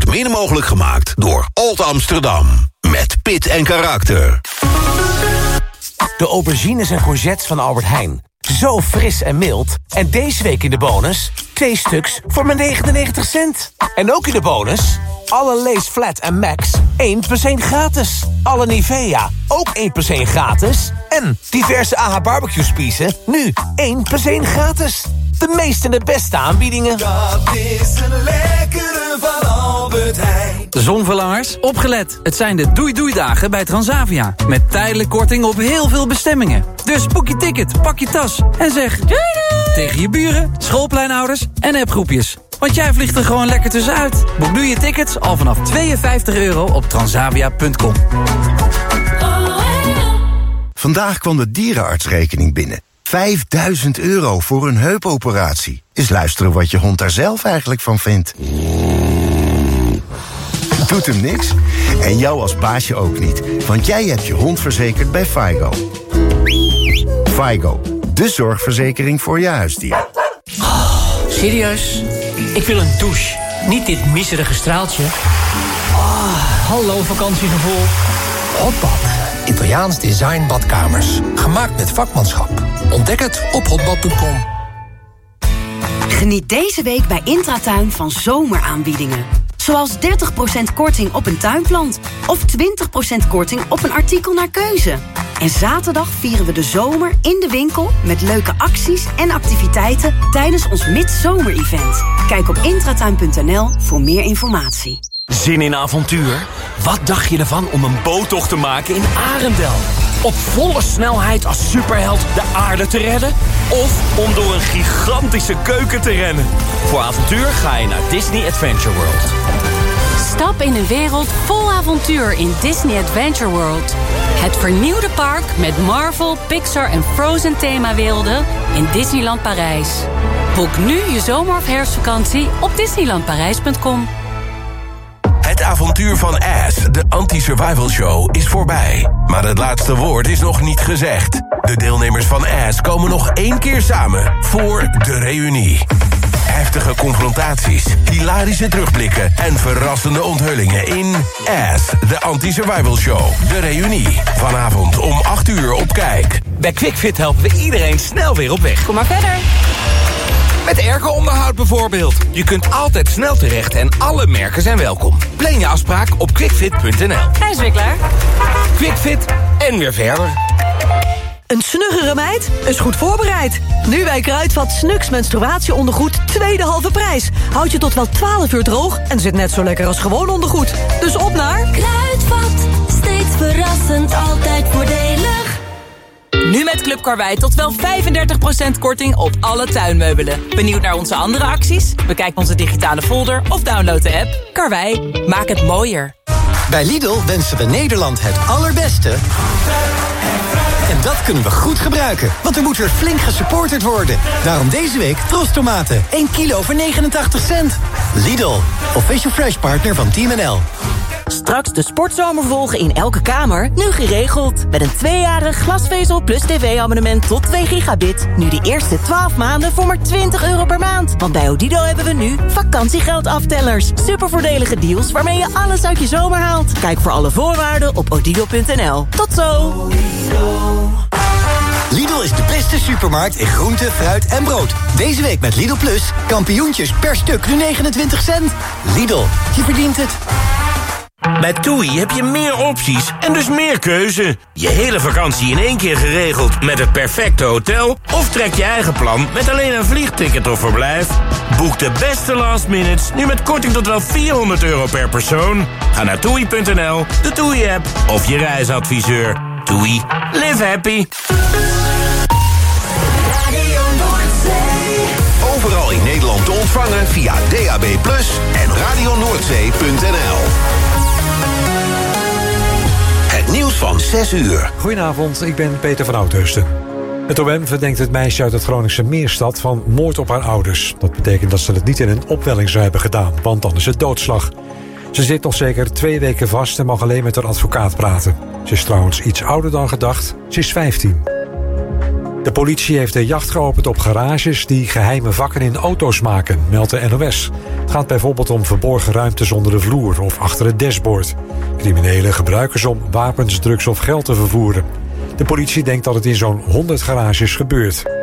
wordt mede mogelijk gemaakt door Old Amsterdam. Met pit en karakter. De aubergines en courgettes van Albert Heijn. Zo fris en mild. En deze week in de bonus... twee stuks voor maar negenennegentig cent. En ook in de bonus... alle Lay's Flat en Max... één plus één gratis. Alle Nivea... ook één plus één gratis. En diverse A H barbecue spiezen... nu één plus één gratis. De meeste en de beste aanbiedingen. Dat is een lekkere van Albert Heijn. Zonverlangers, opgelet. Het zijn de doei-doei-dagen bij Transavia. Met tijdelijk korting op heel veel bestemmingen. Dus boek je ticket, pak je tas en zeg... doei doei! Tegen je buren, schoolpleinouders en appgroepjes. Want jij vliegt er gewoon lekker tussenuit. Boek nu je tickets al vanaf tweeënvijftig euro op transavia punt com. Vandaag kwam de dierenartsrekening binnen. vijfduizend euro voor een heupoperatie. Eens luisteren wat je hond daar zelf eigenlijk van vindt. Doet hem niks? En jou als baasje ook niet. Want jij hebt je hond verzekerd bij Faigo. Faigo, de zorgverzekering voor je huisdier. Oh, serieus? Ik wil een douche. Niet dit miserige straaltje. Oh, hallo vakantiegevoel. Hotbad. Italiaans design badkamers. Gemaakt met vakmanschap. Ontdek het op hotbad punt com. Geniet deze week bij Intratuin van zomeraanbiedingen. Zoals dertig procent korting op een tuinplant. Of twintig procent korting op een artikel naar keuze. En zaterdag vieren we de zomer in de winkel... met leuke acties en activiteiten tijdens ons midzomer-event. Kijk op intratuin punt n l voor meer informatie. Zin in avontuur? Wat dacht je ervan om een boottocht te maken in Arendel? Op volle snelheid als superheld de aarde te redden? Of om door een gigantische keuken te rennen? Voor avontuur ga je naar Disney Adventure World. Stap in een wereld vol avontuur in Disney Adventure World. Het vernieuwde park met Marvel, Pixar en Frozen themawerelden in Disneyland Parijs. Boek nu je zomer- of herfstvakantie op disneyland parijs punt com. Het avontuur van Ass, de anti-survival show, is voorbij. Maar het laatste woord is nog niet gezegd. De deelnemers van Ass komen nog één keer samen voor de reunie. Heftige confrontaties, hilarische terugblikken en verrassende onthullingen in Ass, de anti-survival show. De reunie. Vanavond om acht uur op Kijk. Bij QuickFit helpen we iedereen snel weer op weg. Kom maar verder. Met airco-onderhoud bijvoorbeeld. Je kunt altijd snel terecht en alle merken zijn welkom. Plan je afspraak op quickfit punt n l. Hij is weer klaar. QuickFit en weer verder. Een snuggere meid is goed voorbereid. Nu bij Kruidvat Snux menstruatieondergoed tweede halve prijs. Houd je tot wel twaalf uur droog en zit net zo lekker als gewoon ondergoed. Dus op naar... Kruidvat, steeds verrassend, altijd voordelig. Nu met Club Karwei tot wel vijfendertig procent korting op alle tuinmeubelen. Benieuwd naar onze andere acties? Bekijk onze digitale folder of download de app. Karwei, maak het mooier. Bij Lidl wensen we Nederland het allerbeste. En dat kunnen we goed gebruiken, want er moet weer flink gesupporterd worden. Daarom deze week Trostomaten, één kilo voor negenentachtig cent. Lidl, official fresh partner van Team N L. Straks de sportzomer volgen in elke kamer, nu geregeld. Met een tweejarig glasvezel plus tv-abonnement tot twee gigabit. Nu de eerste twaalf maanden voor maar twintig euro per maand. Want bij Odido hebben we nu vakantiegeldaftellers. Supervoordelige deals waarmee je alles uit je zomer haalt. Kijk voor alle voorwaarden op odido punt n l. Tot zo! Lidl is de beste supermarkt in groente, fruit en brood. Deze week met Lidl Plus, kampioentjes per stuk nu negenentwintig cent. Lidl, je verdient het. Bij TUI heb je meer opties en dus meer keuze. Je hele vakantie in één keer geregeld met het perfecte hotel? Of trek je eigen plan met alleen een vliegticket of verblijf? Boek de beste last minutes nu met korting tot wel vierhonderd euro per persoon. Ga naar toei punt n l, de TUI-app of je reisadviseur. TUI, live happy. Overal in Nederland te ontvangen via D A B plus, en radio noordzee punt n l. Het nieuws van zes uur. Goedenavond, ik ben Peter van Oudheusden. Het O M verdenkt het meisje uit het Groningse Meerstad van moord op haar ouders. Dat betekent dat ze het niet in een opwelling zou hebben gedaan, want dan is het doodslag. Ze zit nog zeker twee weken vast en mag alleen met haar advocaat praten. Ze is trouwens iets ouder dan gedacht, ze is vijftien. De politie heeft de jacht geopend op garages die geheime vakken in auto's maken, meldt de N O S. Het gaat bijvoorbeeld om verborgen ruimtes onder de vloer of achter het dashboard. Criminelen gebruiken ze om wapens, drugs of geld te vervoeren. De politie denkt dat het in zo'n honderd garages gebeurt.